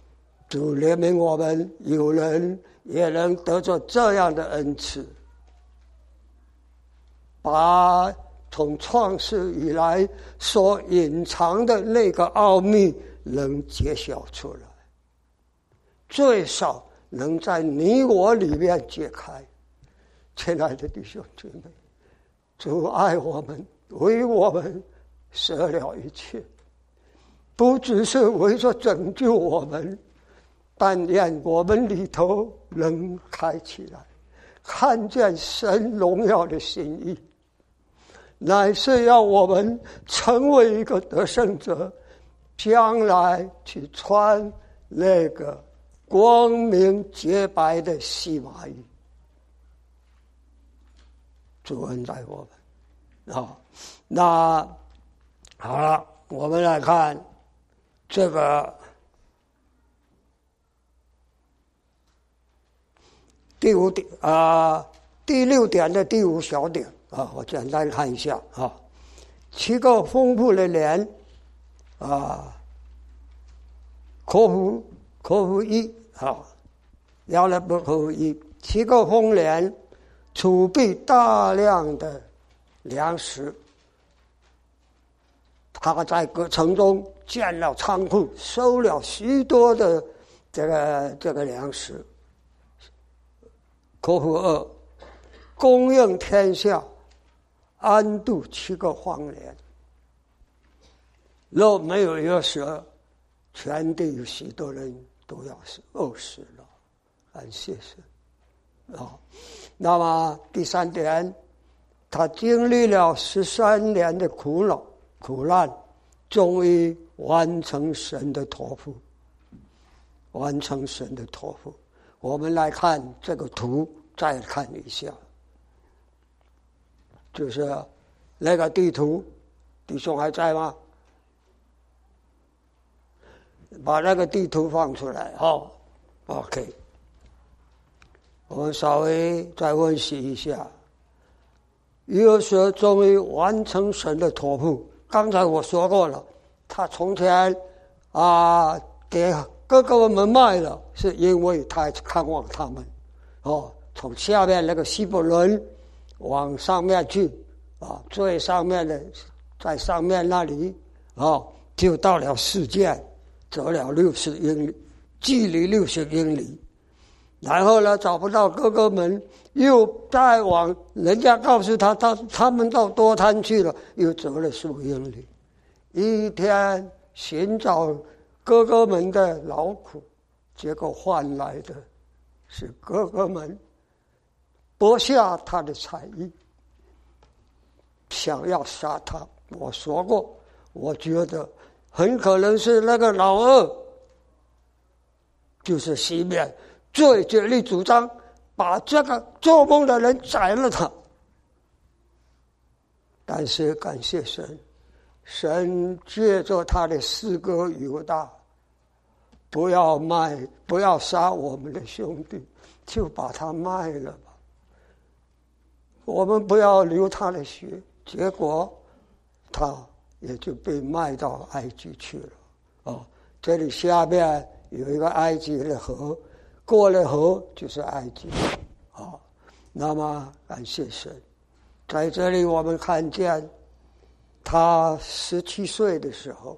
主怜悯我们，有人也能得着这样的恩赐，把从创世以来所隐藏的那个奥秘能揭晓出来，最少能在你我里面揭开。亲爱的弟兄姐妹，主爱我们，为我们舍了一切，不只是为着拯救我们，但愿我们里头能开起来，看见神荣耀的心意，乃是要我们成为一个得胜者，将来去穿那个光明洁白的细麻衣。主恩待我们啊！那好了，我们来看这个第五点啊、呃，第六点的第五小点啊，我简单看一下啊。七个丰富的年啊，科夫科夫一啊，要了不科夫一，七个丰年。储备大量的粮食，他在各城中建了仓库，收了许多的这个这个粮食。科夫二，供应天下，安度七个荒年。若没有约瑟，全地有许多人都要是饿死了。感谢神啊！那么第三点，他经历了十三年的苦恼苦难，终于完成神的托付，完成神的托付。我们来看这个图，再看一下，就是那个地图，弟兄还在吗？把那个地图放出来，好 ，OK。我们稍微再温习一下，约瑟终于完成神的托付。刚才我说过了，他从前啊给哥哥们卖了，是因为他看望他们。哦，从下面那个希伯伦往上面去啊，最上面的在上面那里啊，就到了示剑，走了六十英里，距离六十英里。然后呢，找不到哥哥们，又再往人家告诉他，他他们到多滩去了，又走了十五英里。一天寻找哥哥们的劳苦，结果换来的是哥哥们剥下他的才艺，想要杀他。我说过，我觉得很可能是那个老二，就是西面。最竭力主张把这个做梦的人宰了他，但是感谢神，神借着他的四个犹大，不要卖，不要杀我们的兄弟，就把他卖了吧。我们不要流他的血，结果他也就被卖到埃及去了。哦，这里下面有一个埃及的河。过了河就是埃及，啊，那么感谢神，在这里我们看见他十七岁的时候，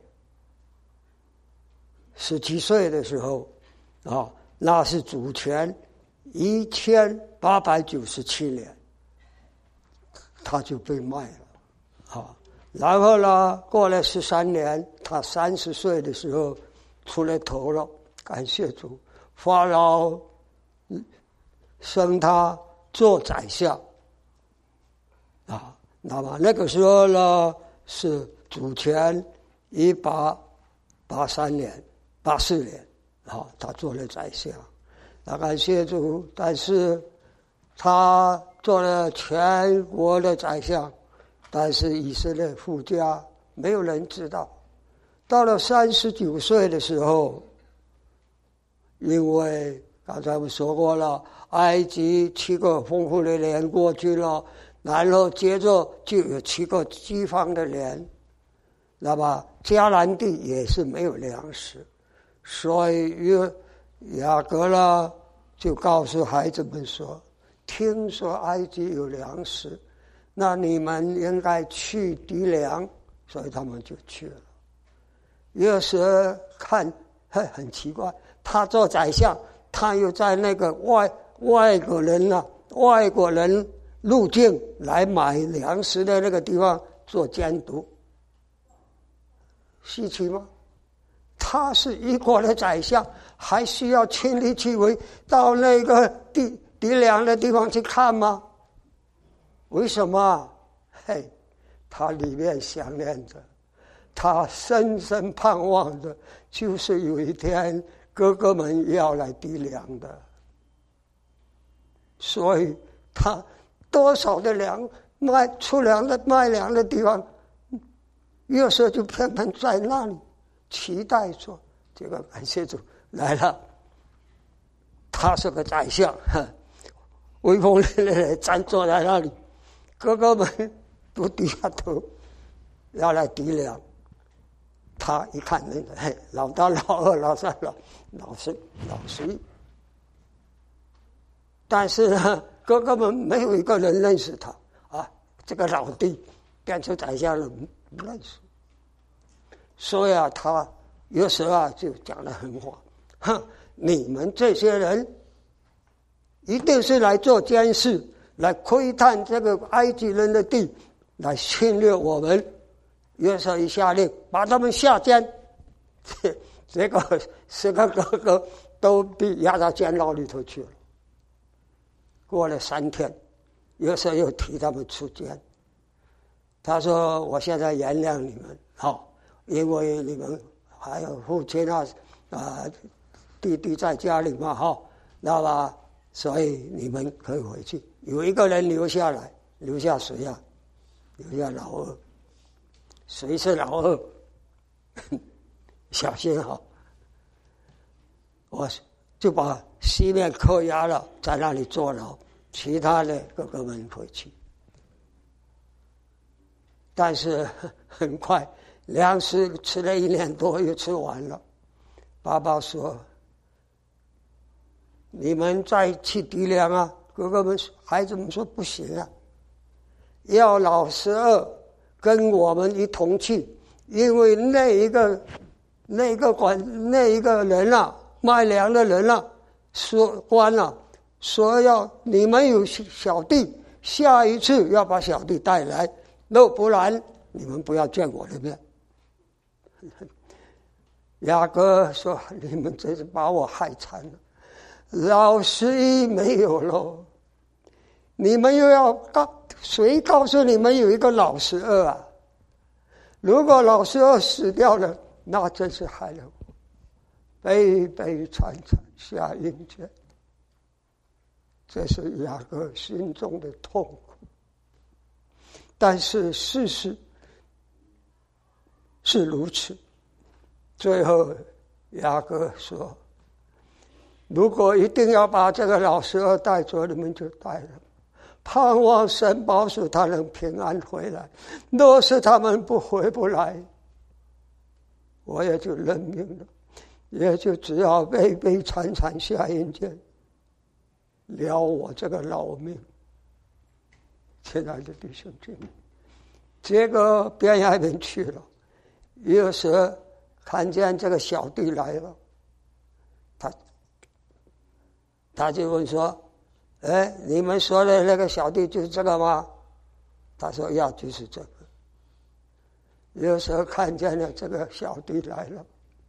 十七岁的时候，啊，那是主前一千八百九十七年，他就被卖了，啊，然后呢，过了十三年，他三十岁的时候出来头了，感谢主。法老升他做宰相啊，那么那个时候呢是主前一八八三年、八四年啊，他做了宰相。那感谢主，但是他做了全国的宰相，但是以色列富家没有人知道。到了三十九岁的时候。因为刚才我们说过了，埃及七个丰富的年过去了，然后接着就有七个饥荒的年，那么迦南地也是没有粮食，所以约雅各呢就告诉孩子们说，听说埃及有粮食，那你们应该去籴粮，所以他们就去了。约瑟看很奇怪，他做宰相，他又在那个外外国人啊外国人入境来买粮食的那个地方做监督，稀奇吗？他是一国的宰相，还需要亲力亲为到那个地籴粮的地方去看吗？为什么？嘿，他里面想念着，他深深盼望的就是有一天哥哥们要来籴粮的，所以他多少的粮卖出粮的卖粮的地方，约瑟就偏偏在那里期待说，这个感谢主来了，他是个宰相，威风凛凛的站坐在那里，哥哥们都低下头要来籴粮。他一看那个，嘿，老大、老二、老三、老老四、老十一，但是呢，哥哥们没有一个人认识他啊。这个老弟变成宰相了，不认识。所以啊，他有时候啊就讲得很话，哼，你们这些人一定是来做监视，来窥探这个埃及人的地，来侵略我们。约瑟一下令把他们下监，这个十个哥哥都被押到监牢里头去了。过了三天，约瑟又提他们出监，他说：“我现在原谅你们，好，因为你们还有父亲啊啊弟弟在家里嘛，哈，那么所以你们可以回去。有一个人留下来，留下谁啊？留下老二。谁是老二？小心哈！我就把西面扣押了，在那里坐牢，其他的哥哥们回去。但是很快，粮食吃了一年多，又吃完了。爸爸说：“你们再去籴粮啊！”哥哥们、孩子们说：“不行啊，要老十二跟我们一同去，因为那一个那个管那一个人啊，卖粮的人啊，说官啊，说要你们有小弟，下一次要把小弟带来，若不然你们不要见我的面。”雅各说：“你们真是把我害惨了，老十一没有了，你们又要告。”谁告诉你们有一个老十二啊？如果老十二死掉了，那真是害了我，悲悲惨惨下阴间。这是雅各心中的痛苦。但是事实是如此。最后雅各说：“如果一定要把这个老十二带走，你们就带了。盼望神保守他能平安回来，若是他们不回不来，我也就认命了，也就只好悲悲惨惨下阴间，了我这个老命。”亲爱的弟兄姐妹，这个便雅悯去了，约瑟看见这个小弟来了，他他就问说：“哎，你们说的那个小弟就是这个吗？”他说：“要就是这个。”有时候看见了这个小弟来了，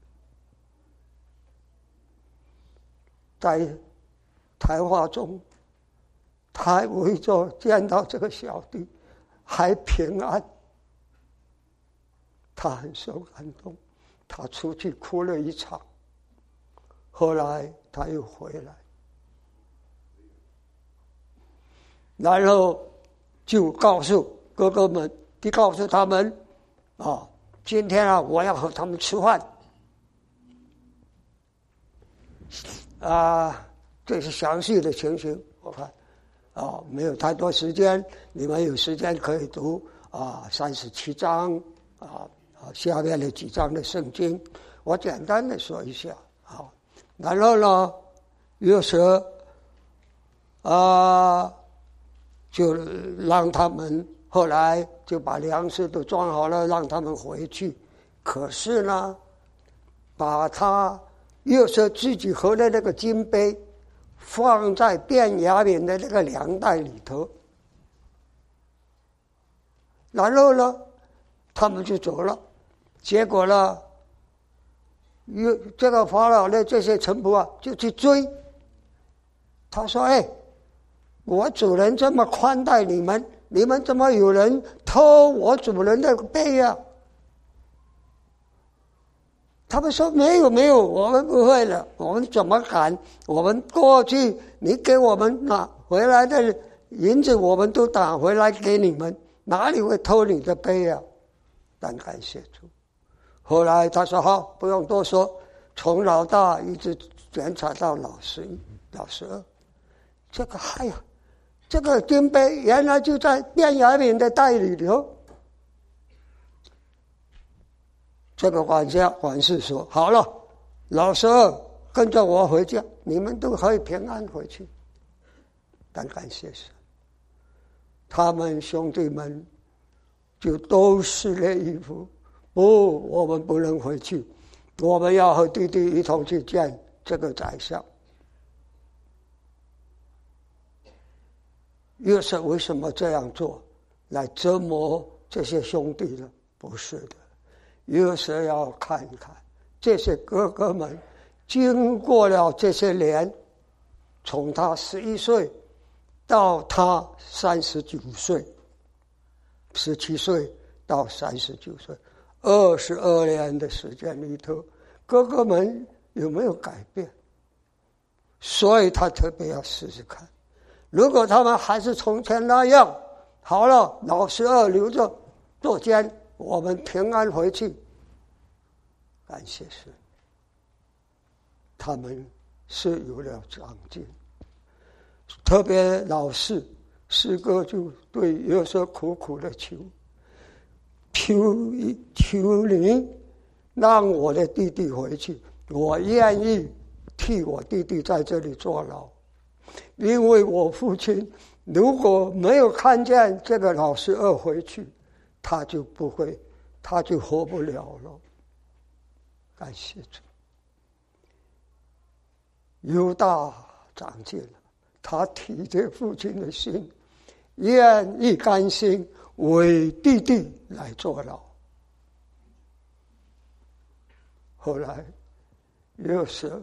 在谈话中，他为着见到这个小弟还平安，他很受感动，他出去哭了一场，后来他又回来。然后就告诉哥哥们，就告诉他们啊，今天啊，我要和他们吃饭啊，这是详细的情形。我看啊，没有太多时间，你们有时间可以读啊三十七章啊啊下面的几章的圣经，我简单的说一下啊。 然后呢，约瑟啊，就让他们后来就把粮食都装好了，让他们回去。可是呢，把他约瑟自己喝的那个金杯放在便雅悯的那个粮袋里头，然后呢，他们就走了。结果呢，约这个法老的这些臣仆啊，就去追。他说：“哎，我主人这么宽待你们，你们怎么有人偷我主人的杯啊？”他们说：“没有没有，我们不会的，我们怎么敢？我们过去你给我们拿回来的银子，我们都打回来给你们，哪里会偷你的杯啊？”但感谢主。后来他说：“好，不用多说，从老大一直检查到老十一、老十二，这个哎呀，这个金杯原来就在便雅悯的袋里头。”这个管家管事说：“好了，老十二跟着我回家，你们都可以平安回去。”但感谢神，他们兄弟们就都湿了衣服。不，我们不能回去，我们要和弟弟一同去见这个宰相。约瑟为什么这样做，来折磨这些兄弟呢？不是的，约瑟要看一看这些哥哥们经过了这些年，从他十一岁到他三十九岁，十七岁到三十九岁。二十二年的时间里头，哥哥们有没有改变？所以他特别要试试看，如果他们还是从前那样，好了，老十二留着做监，我们平安回去。感谢神，他们是有了长进。特别老四四哥就对约瑟苦苦的求，求求你让我的弟弟回去，我愿意替我弟弟在这里坐牢，因为我父亲如果没有看见这个老十二回去，他就不会，他就活不了了。感谢主，犹大长进了，他体贴父亲的心，愿意甘心为弟弟来坐牢。后来约瑟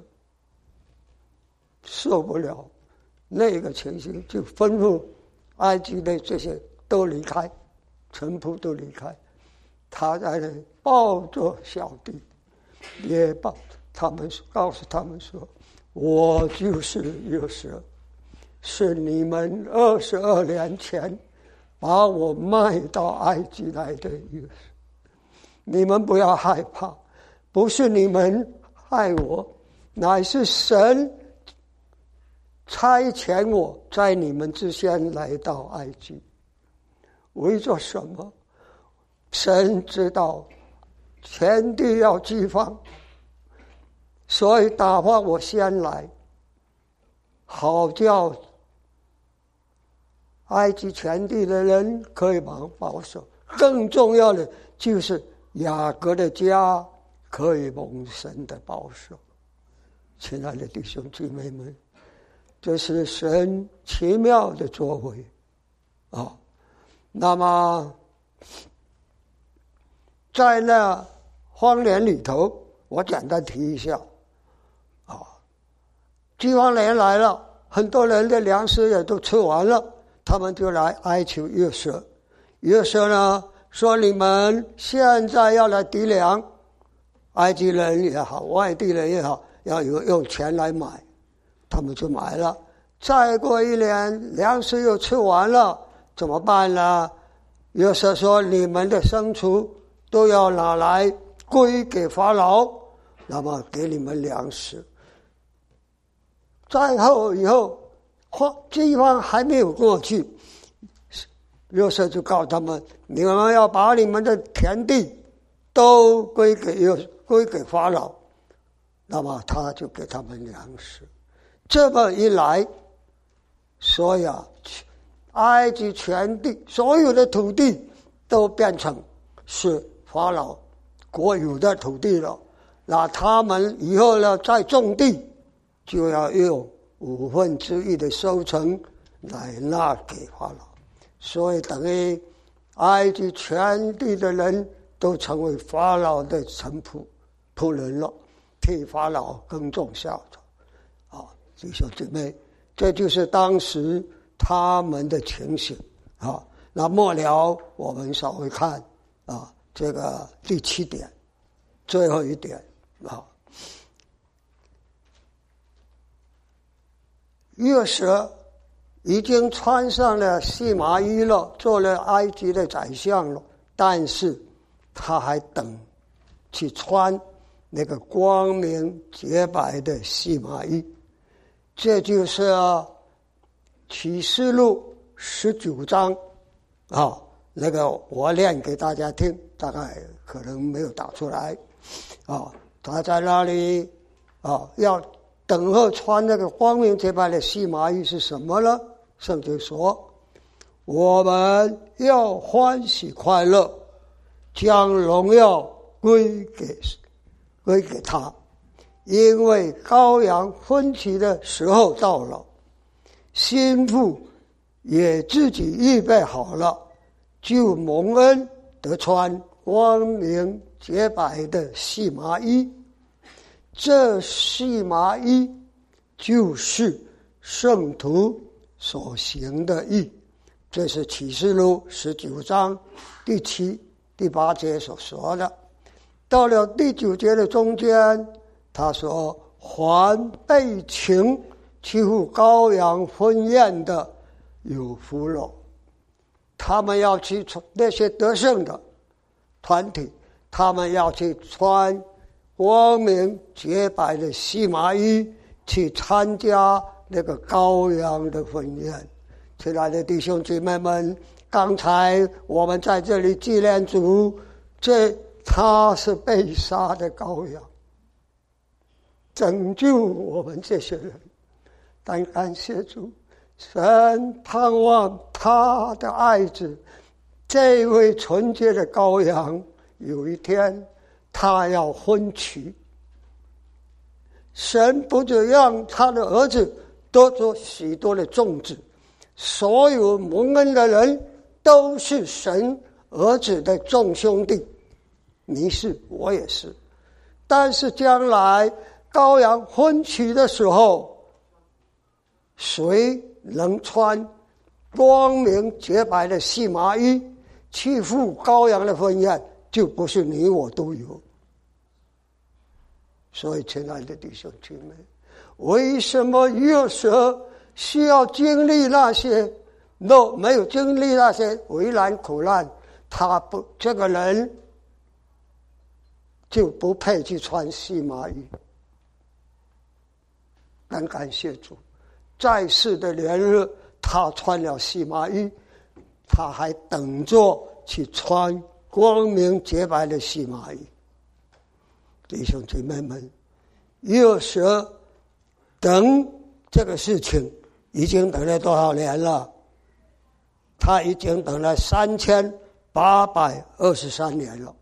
受不了那个情形，就吩咐埃及的这些都离开，臣仆都离开，他在那里抱着小弟，也抱他们，告诉他们说：“我就是约瑟，是你们二十二年前把我卖到埃及来的约瑟，你们不要害怕，不是你们害我，乃是神差遣我在你们之前来到埃及。为着什么？神知道全地要饥荒，所以打发我先来，好叫埃及全地的人可以蒙保守，更重要的就是雅各的家可以蒙神的保守。”亲爱的弟兄姊妹们，这是神奇妙的作为啊、哦！那么在那荒年里头，我简单提一下啊、哦，饥荒年来了，很多人的粮食也都吃完了，他们就来哀求约瑟。约瑟呢说：“你们现在要来抵粮，埃及人也好，外地人也好，要有用钱来买。”他们就买了。再过一年，粮食又吃完了，怎么办呢？约瑟说：“你们的牲畜都要拿来归给法老，那么给你们粮食。”再后以后，饥荒还没有过去，约瑟就告诉他们：“你们要把你们的田地都归给归给法老， 那么他就给他们粮食。这么一来，所以啊，埃及全地所有的土地都变成是法老国有的土地了。那他们以后呢，再种地，就要用五分之一的收成来纳给法老。所以等于埃及全地的人都成为法老的臣仆仆人了，替法老耕种效草。啊，弟兄姊妹，这就是当时他们的情形啊。那末了，我们稍微看啊，这个第七点，最后一点啊，约瑟已经穿上了细麻衣了，做了埃及的宰相了，但是他还等去穿那个光明洁白的细麻衣。这就是启示录十九章啊，那个我念给大家听，大概可能没有打出来啊。他在那里啊，要等候穿那个光明洁白的细麻衣是什么呢？圣经说，我们要欢喜快乐，将荣耀归给归给他，因为羔羊婚期的时候到了，新妇也自己预备好了，就蒙恩得穿光明洁白的细麻衣。这细麻衣就是圣徒所行的义。这是启示录十九章第七、第八节所说的。到了第九节的中间，他说：凡被请去赴羔羊婚宴的，有福了。他们要去那些得胜的团体，他们要去穿光明洁白的细麻衣，去参加那个羔羊的婚宴。亲爱的弟兄姐妹们，刚才我们在这里纪念主，这他是被杀的羔羊，拯救我们这些人。但感谢主，神盼望他的爱子，这位纯洁的羔羊，有一天他要婚娶。神不只让他的儿子多做许多的种子，所有蒙恩的人都是神儿子的众兄弟，你是，我也是。但是将来羔羊婚娶的时候，谁能穿光明洁白的细麻衣去赴羔羊的婚宴，就不是你我都有。所以亲爱的弟兄姐妹，为什么约瑟需要经历那些 no 没有经历那些危难苦难，他不这个人就不配去穿细麻衣。但感谢主，在世的年日他穿了细麻衣，他还等着去穿光明洁白的细麻衣。弟兄姐妹们，约瑟等这个事情已经等了多少年了？他已经等了三千八百二十三年了。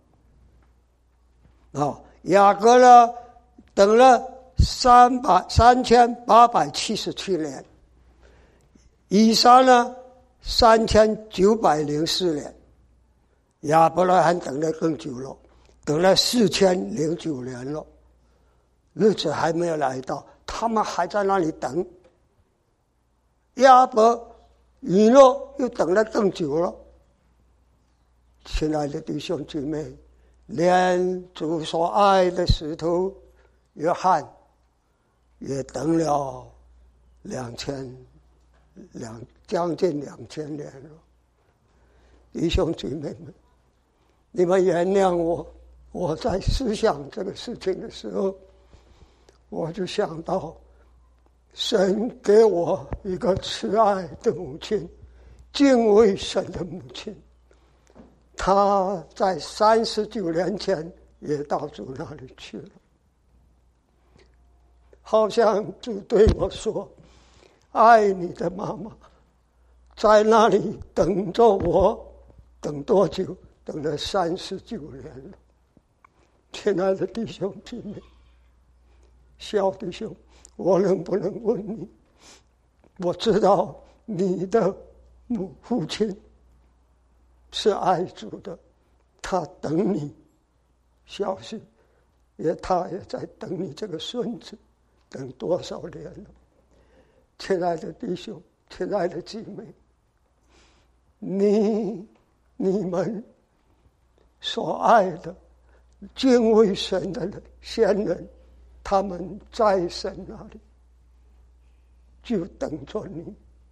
啊，雅各呢，等了三百三千八百七十七年。以撒呢，三千九百零四年。亚伯拉罕等了更久了，等了四千零九年了，日子还没有来到，他们还在那里等。亚伯、以诺又等了更久了。亲爱的弟兄姐妹，连主所爱的使徒约翰也等了两千两将近两千年了。弟兄姐妹们，你们原谅我，我在思想这个事情的时候，我就想到神给我一个慈爱的母亲，敬畏神的母亲。她在三十九年前也到主那里去了。 好像主对我说，爱你的妈妈在那里等着我，等多久？等了三十九年了。亲爱的弟兄姐妹，小弟兄，我能不能问你，我知道你的母父亲是爱主的，他等你消息，也他也在等你这个孙子，等多少年了？亲爱的弟兄，亲爱的姐妹，你你们所爱的敬畏神的人先人，他们在神那里就等着你。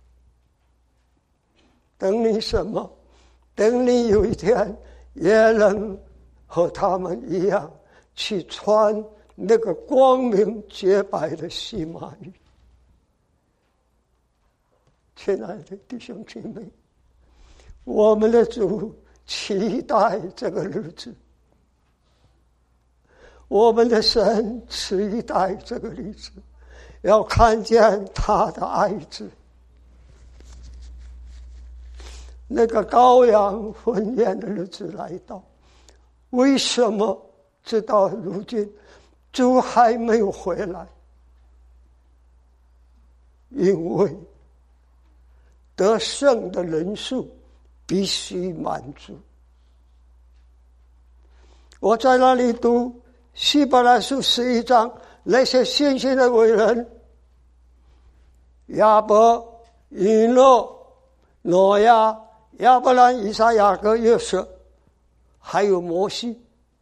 等你什么？等你有一天也能和他们一样去穿那个光明洁白的细麻衣。亲爱的弟兄姐妹，我们的主期待这个日子，我们的神期待这个日子，要看见他的爱子，那个羔羊婚宴的日子来到。为什么直到如今主还没有回来？因为得胜的人数必须满足。我在那里读希伯来书十一章，那些信心的伟人，亚伯、以诺、挪亚、亚伯兰、以撒、雅各、约瑟，还有摩西，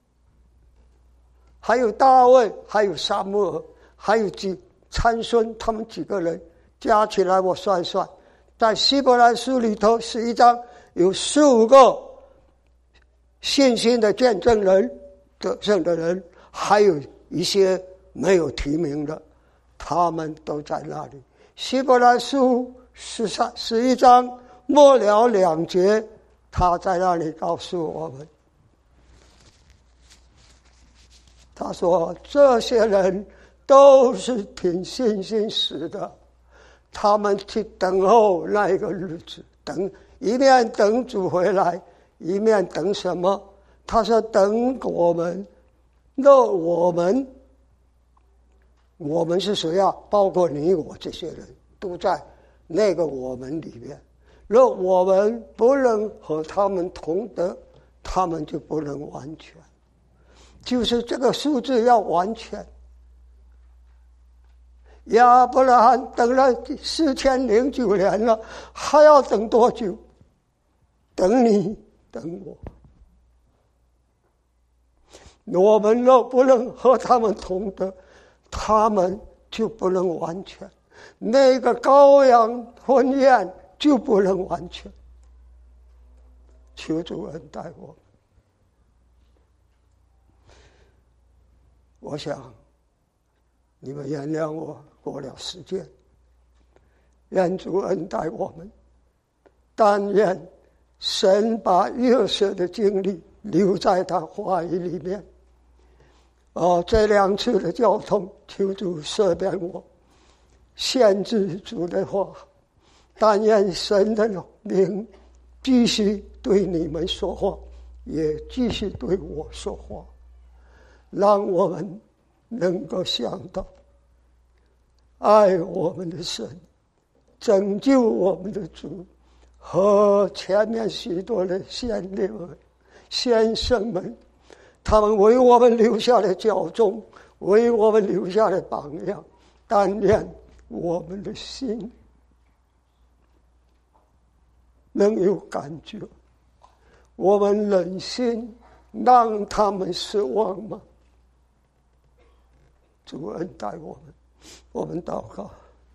还有大卫，还有撒母耳，还有几参孙，他们几个人加起来我算算，在希伯来书里头十一章有十五个信心的见证人，得胜的人，还有一些没有提名的，他们都在那里。希伯来书十三十一章末了两节，他在那里告诉我们，他说这些人都是凭信心死的，他们去等候那一个日子，等一面等主回来，一面等什么？他说等我们。那我们我们是谁啊？包括你我这些人都在那个我们里面。若我们不能和他们同得，他们就不能完全，就是这个数字要完全。亚伯拉罕等了四千零九年了，还要等多久？等你，等我。我们若不能和他们同得，他们就不能完全，那个羔羊婚宴就不能完全。求主恩待我们。我想你们原谅我过了时间，愿主恩待我们，但愿神把约瑟的经历留在他话语里面。哦，这两次的交通，求主赦免我，限制主的话，但愿神的灵继续对你们说话，也继续对我说话，让我们能够想到爱我们的神，拯救我们的主，和前面许多的先烈们、先生们，他们为我们留下了教宗，为我们留下了榜样。但愿我们的心能有感觉，我们忍心让他们失望吗？主恩待我们，我们祷告。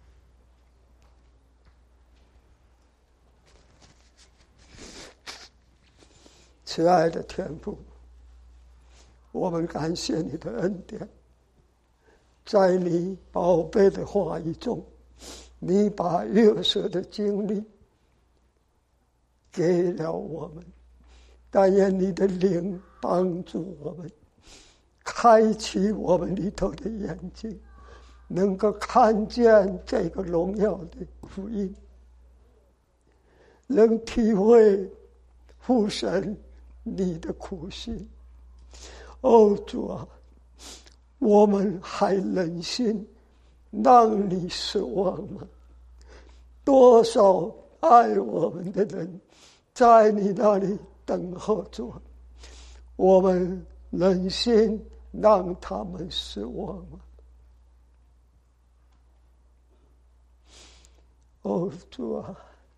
慈爱的天父，我们感谢你的恩典，在你宝贝的话语中，你把约瑟的经历给了我们，但愿你的灵帮助我们，开启我们里头的眼睛， 能够看见这个荣耀的福音，能体会父神你的苦心。哦，主啊，我们还忍心让你失望吗？多少爱我们的人在你那里等候着，我们忍心让他们失望吗？哦，主啊，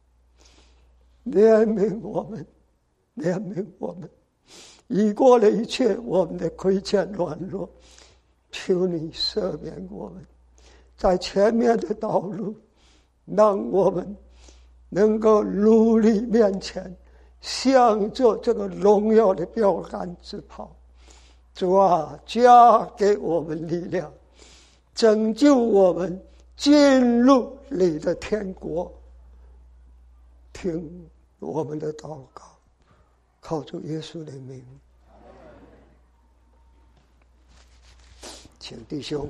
怜悯我们，怜悯我们，已过了一切我们的亏欠软弱，求你赦免我们，在前面的道路，让我们能够努力面前，向着这个荣耀的标杆直跑。主啊，加给我们力量，拯救我们进入你的天国。听我们的祷告，靠着耶稣的名，请弟兄。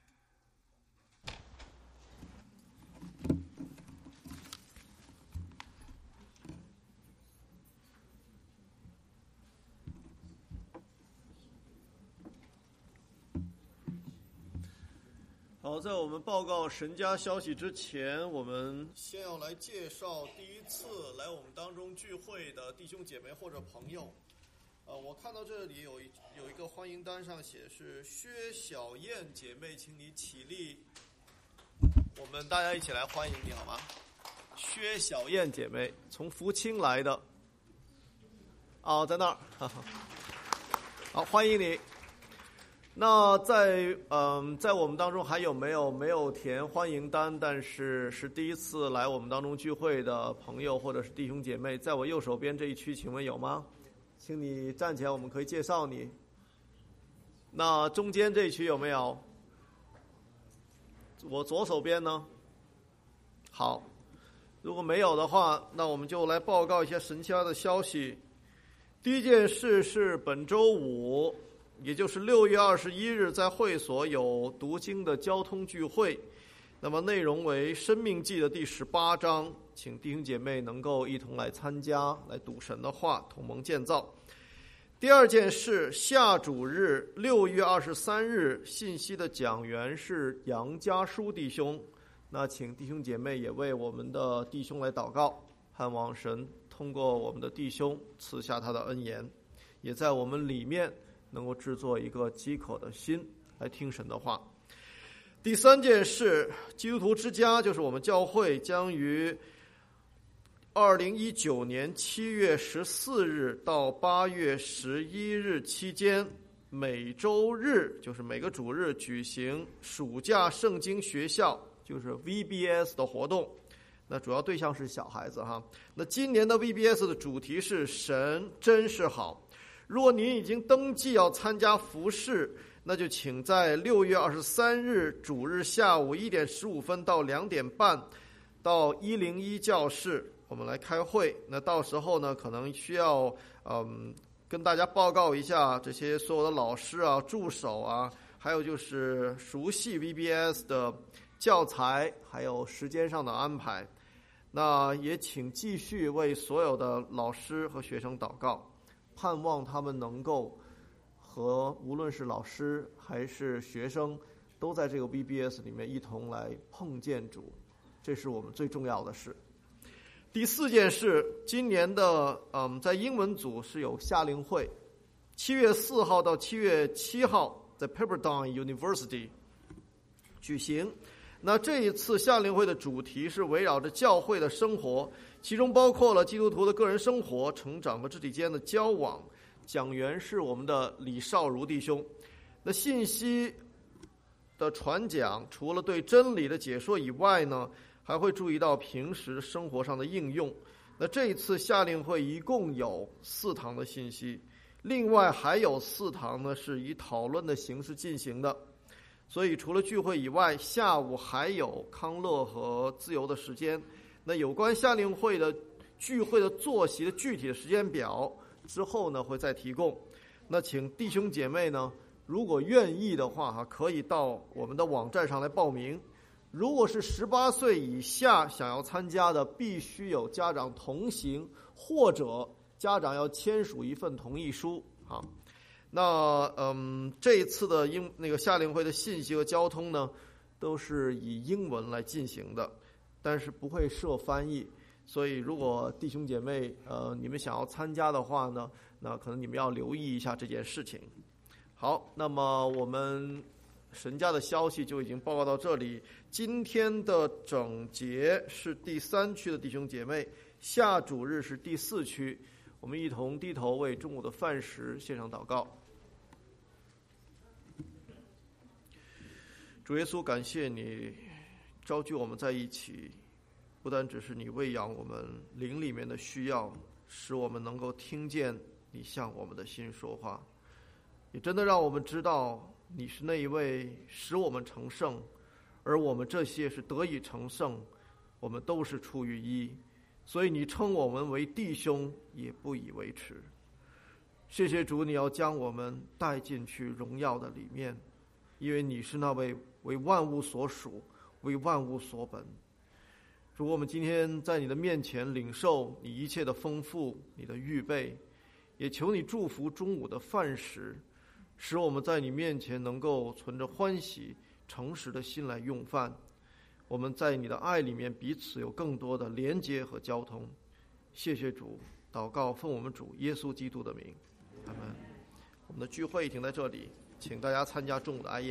好，在我们报告神家消息之前，我们先要来介绍第一次来我们当中聚会的弟兄姐妹或者朋友。呃，我看到这里有一有一个欢迎单上写是薛小燕姐妹，请你起立，我们大家一起来欢迎你好吗？薛小燕姐妹从福清来的，哦，在那儿，哈哈，好，欢迎你。那在嗯，在我们当中还有没有没有填欢迎单，但是是第一次来我们当中聚会的朋友或者是弟兄姐妹？在我右手边这一区，请问有吗？请你站起来，我们可以介绍你。那中间这一区有没有？我左手边呢？好，如果没有的话，那我们就来报告一些神家的消息。第一件事是本周五，也就是六月二十一日，在会所有读经的交通聚会，那么内容为《生命记》的第十八章，请弟兄姐妹能够一同来参加，来读神的话，同盟建造。第二件事，下主日六月二十三日，信息的讲员是杨家书弟兄，那请弟兄姐妹也为我们的弟兄来祷告，盼望神通过我们的弟兄赐下他的恩言，也在我们里面能够制作一个饥渴的心来听神的话。第三件事，基督徒之家就是我们教会将于二零一九年七月十四日到八月十一日期间，每周日就是每个主日举行暑假圣经学校，就是 V B S 的活动。那主要对象是小孩子哈。那今年的 V B S 的主题是神真是好。如果您已经登记要参加服事，那就请在六月二十三日主日下午一点十五分到两点半到一零一教室，我们来开会。那到时候呢，可能需要嗯跟大家报告一下这些所有的老师啊、助手啊，还有就是熟悉 V B S 的教材，还有时间上的安排。那也请继续为所有的老师和学生祷告，盼望他们能够和无论是老师还是学生都在这个 V B S 里面一同来碰见主，这是我们最重要的事。第四件事，今年的嗯，在英文组是有夏令会，七月四号到七月七号在 Pepperdine University 举行。那这一次夏令会的主题是围绕着教会的生活，其中包括了基督徒的个人生活、成长和肢体间的交往。讲员是我们的李少如弟兄。那信息的传讲除了对真理的解说以外呢，还会注意到平时生活上的应用。那这一次夏令会一共有四堂的信息，另外还有四堂呢是以讨论的形式进行的。所以除了聚会以外，下午还有康乐和自由的时间。那有关夏令会的聚会的坐席的具体的时间表之后呢会再提供。那请弟兄姐妹呢如果愿意的话哈，可以到我们的网站上来报名。如果是十八岁以下想要参加的，必须有家长同行，或者家长要签署一份同意书啊。那嗯，这一次的英那个夏令会的信息和交通呢，都是以英文来进行的，但是不会设翻译。所以如果弟兄姐妹呃你们想要参加的话呢，那可能你们要留意一下这件事情。好，那么我们神家的消息就已经报告到这里。今天的整节是第三区的弟兄姐妹，下主日是第四区。我们一同低头为中午的饭食献上祷告。主耶稣，感谢你召集我们在一起，不单只是你喂养我们灵里面的需要，使我们能够听见你向我们的心说话，也真的让我们知道你是那一位使我们成圣，而我们这些是得以成圣，我们都是出于一，所以你称我们为弟兄也不以为耻。谢谢主，你要将我们带进去荣耀的里面，因为你是那位为万物所属，为万物所本。主，我们今天在你的面前领受你一切的丰富，你的预备，也求你祝福中午的饭食，使我们在你面前能够存着欢喜诚实的心来用饭。我们在你的爱里面彼此有更多的连接和交通。谢谢主，祷告奉我们主耶稣基督的名，阿们。我们的聚会停在这里，请大家参加中午的哀宴。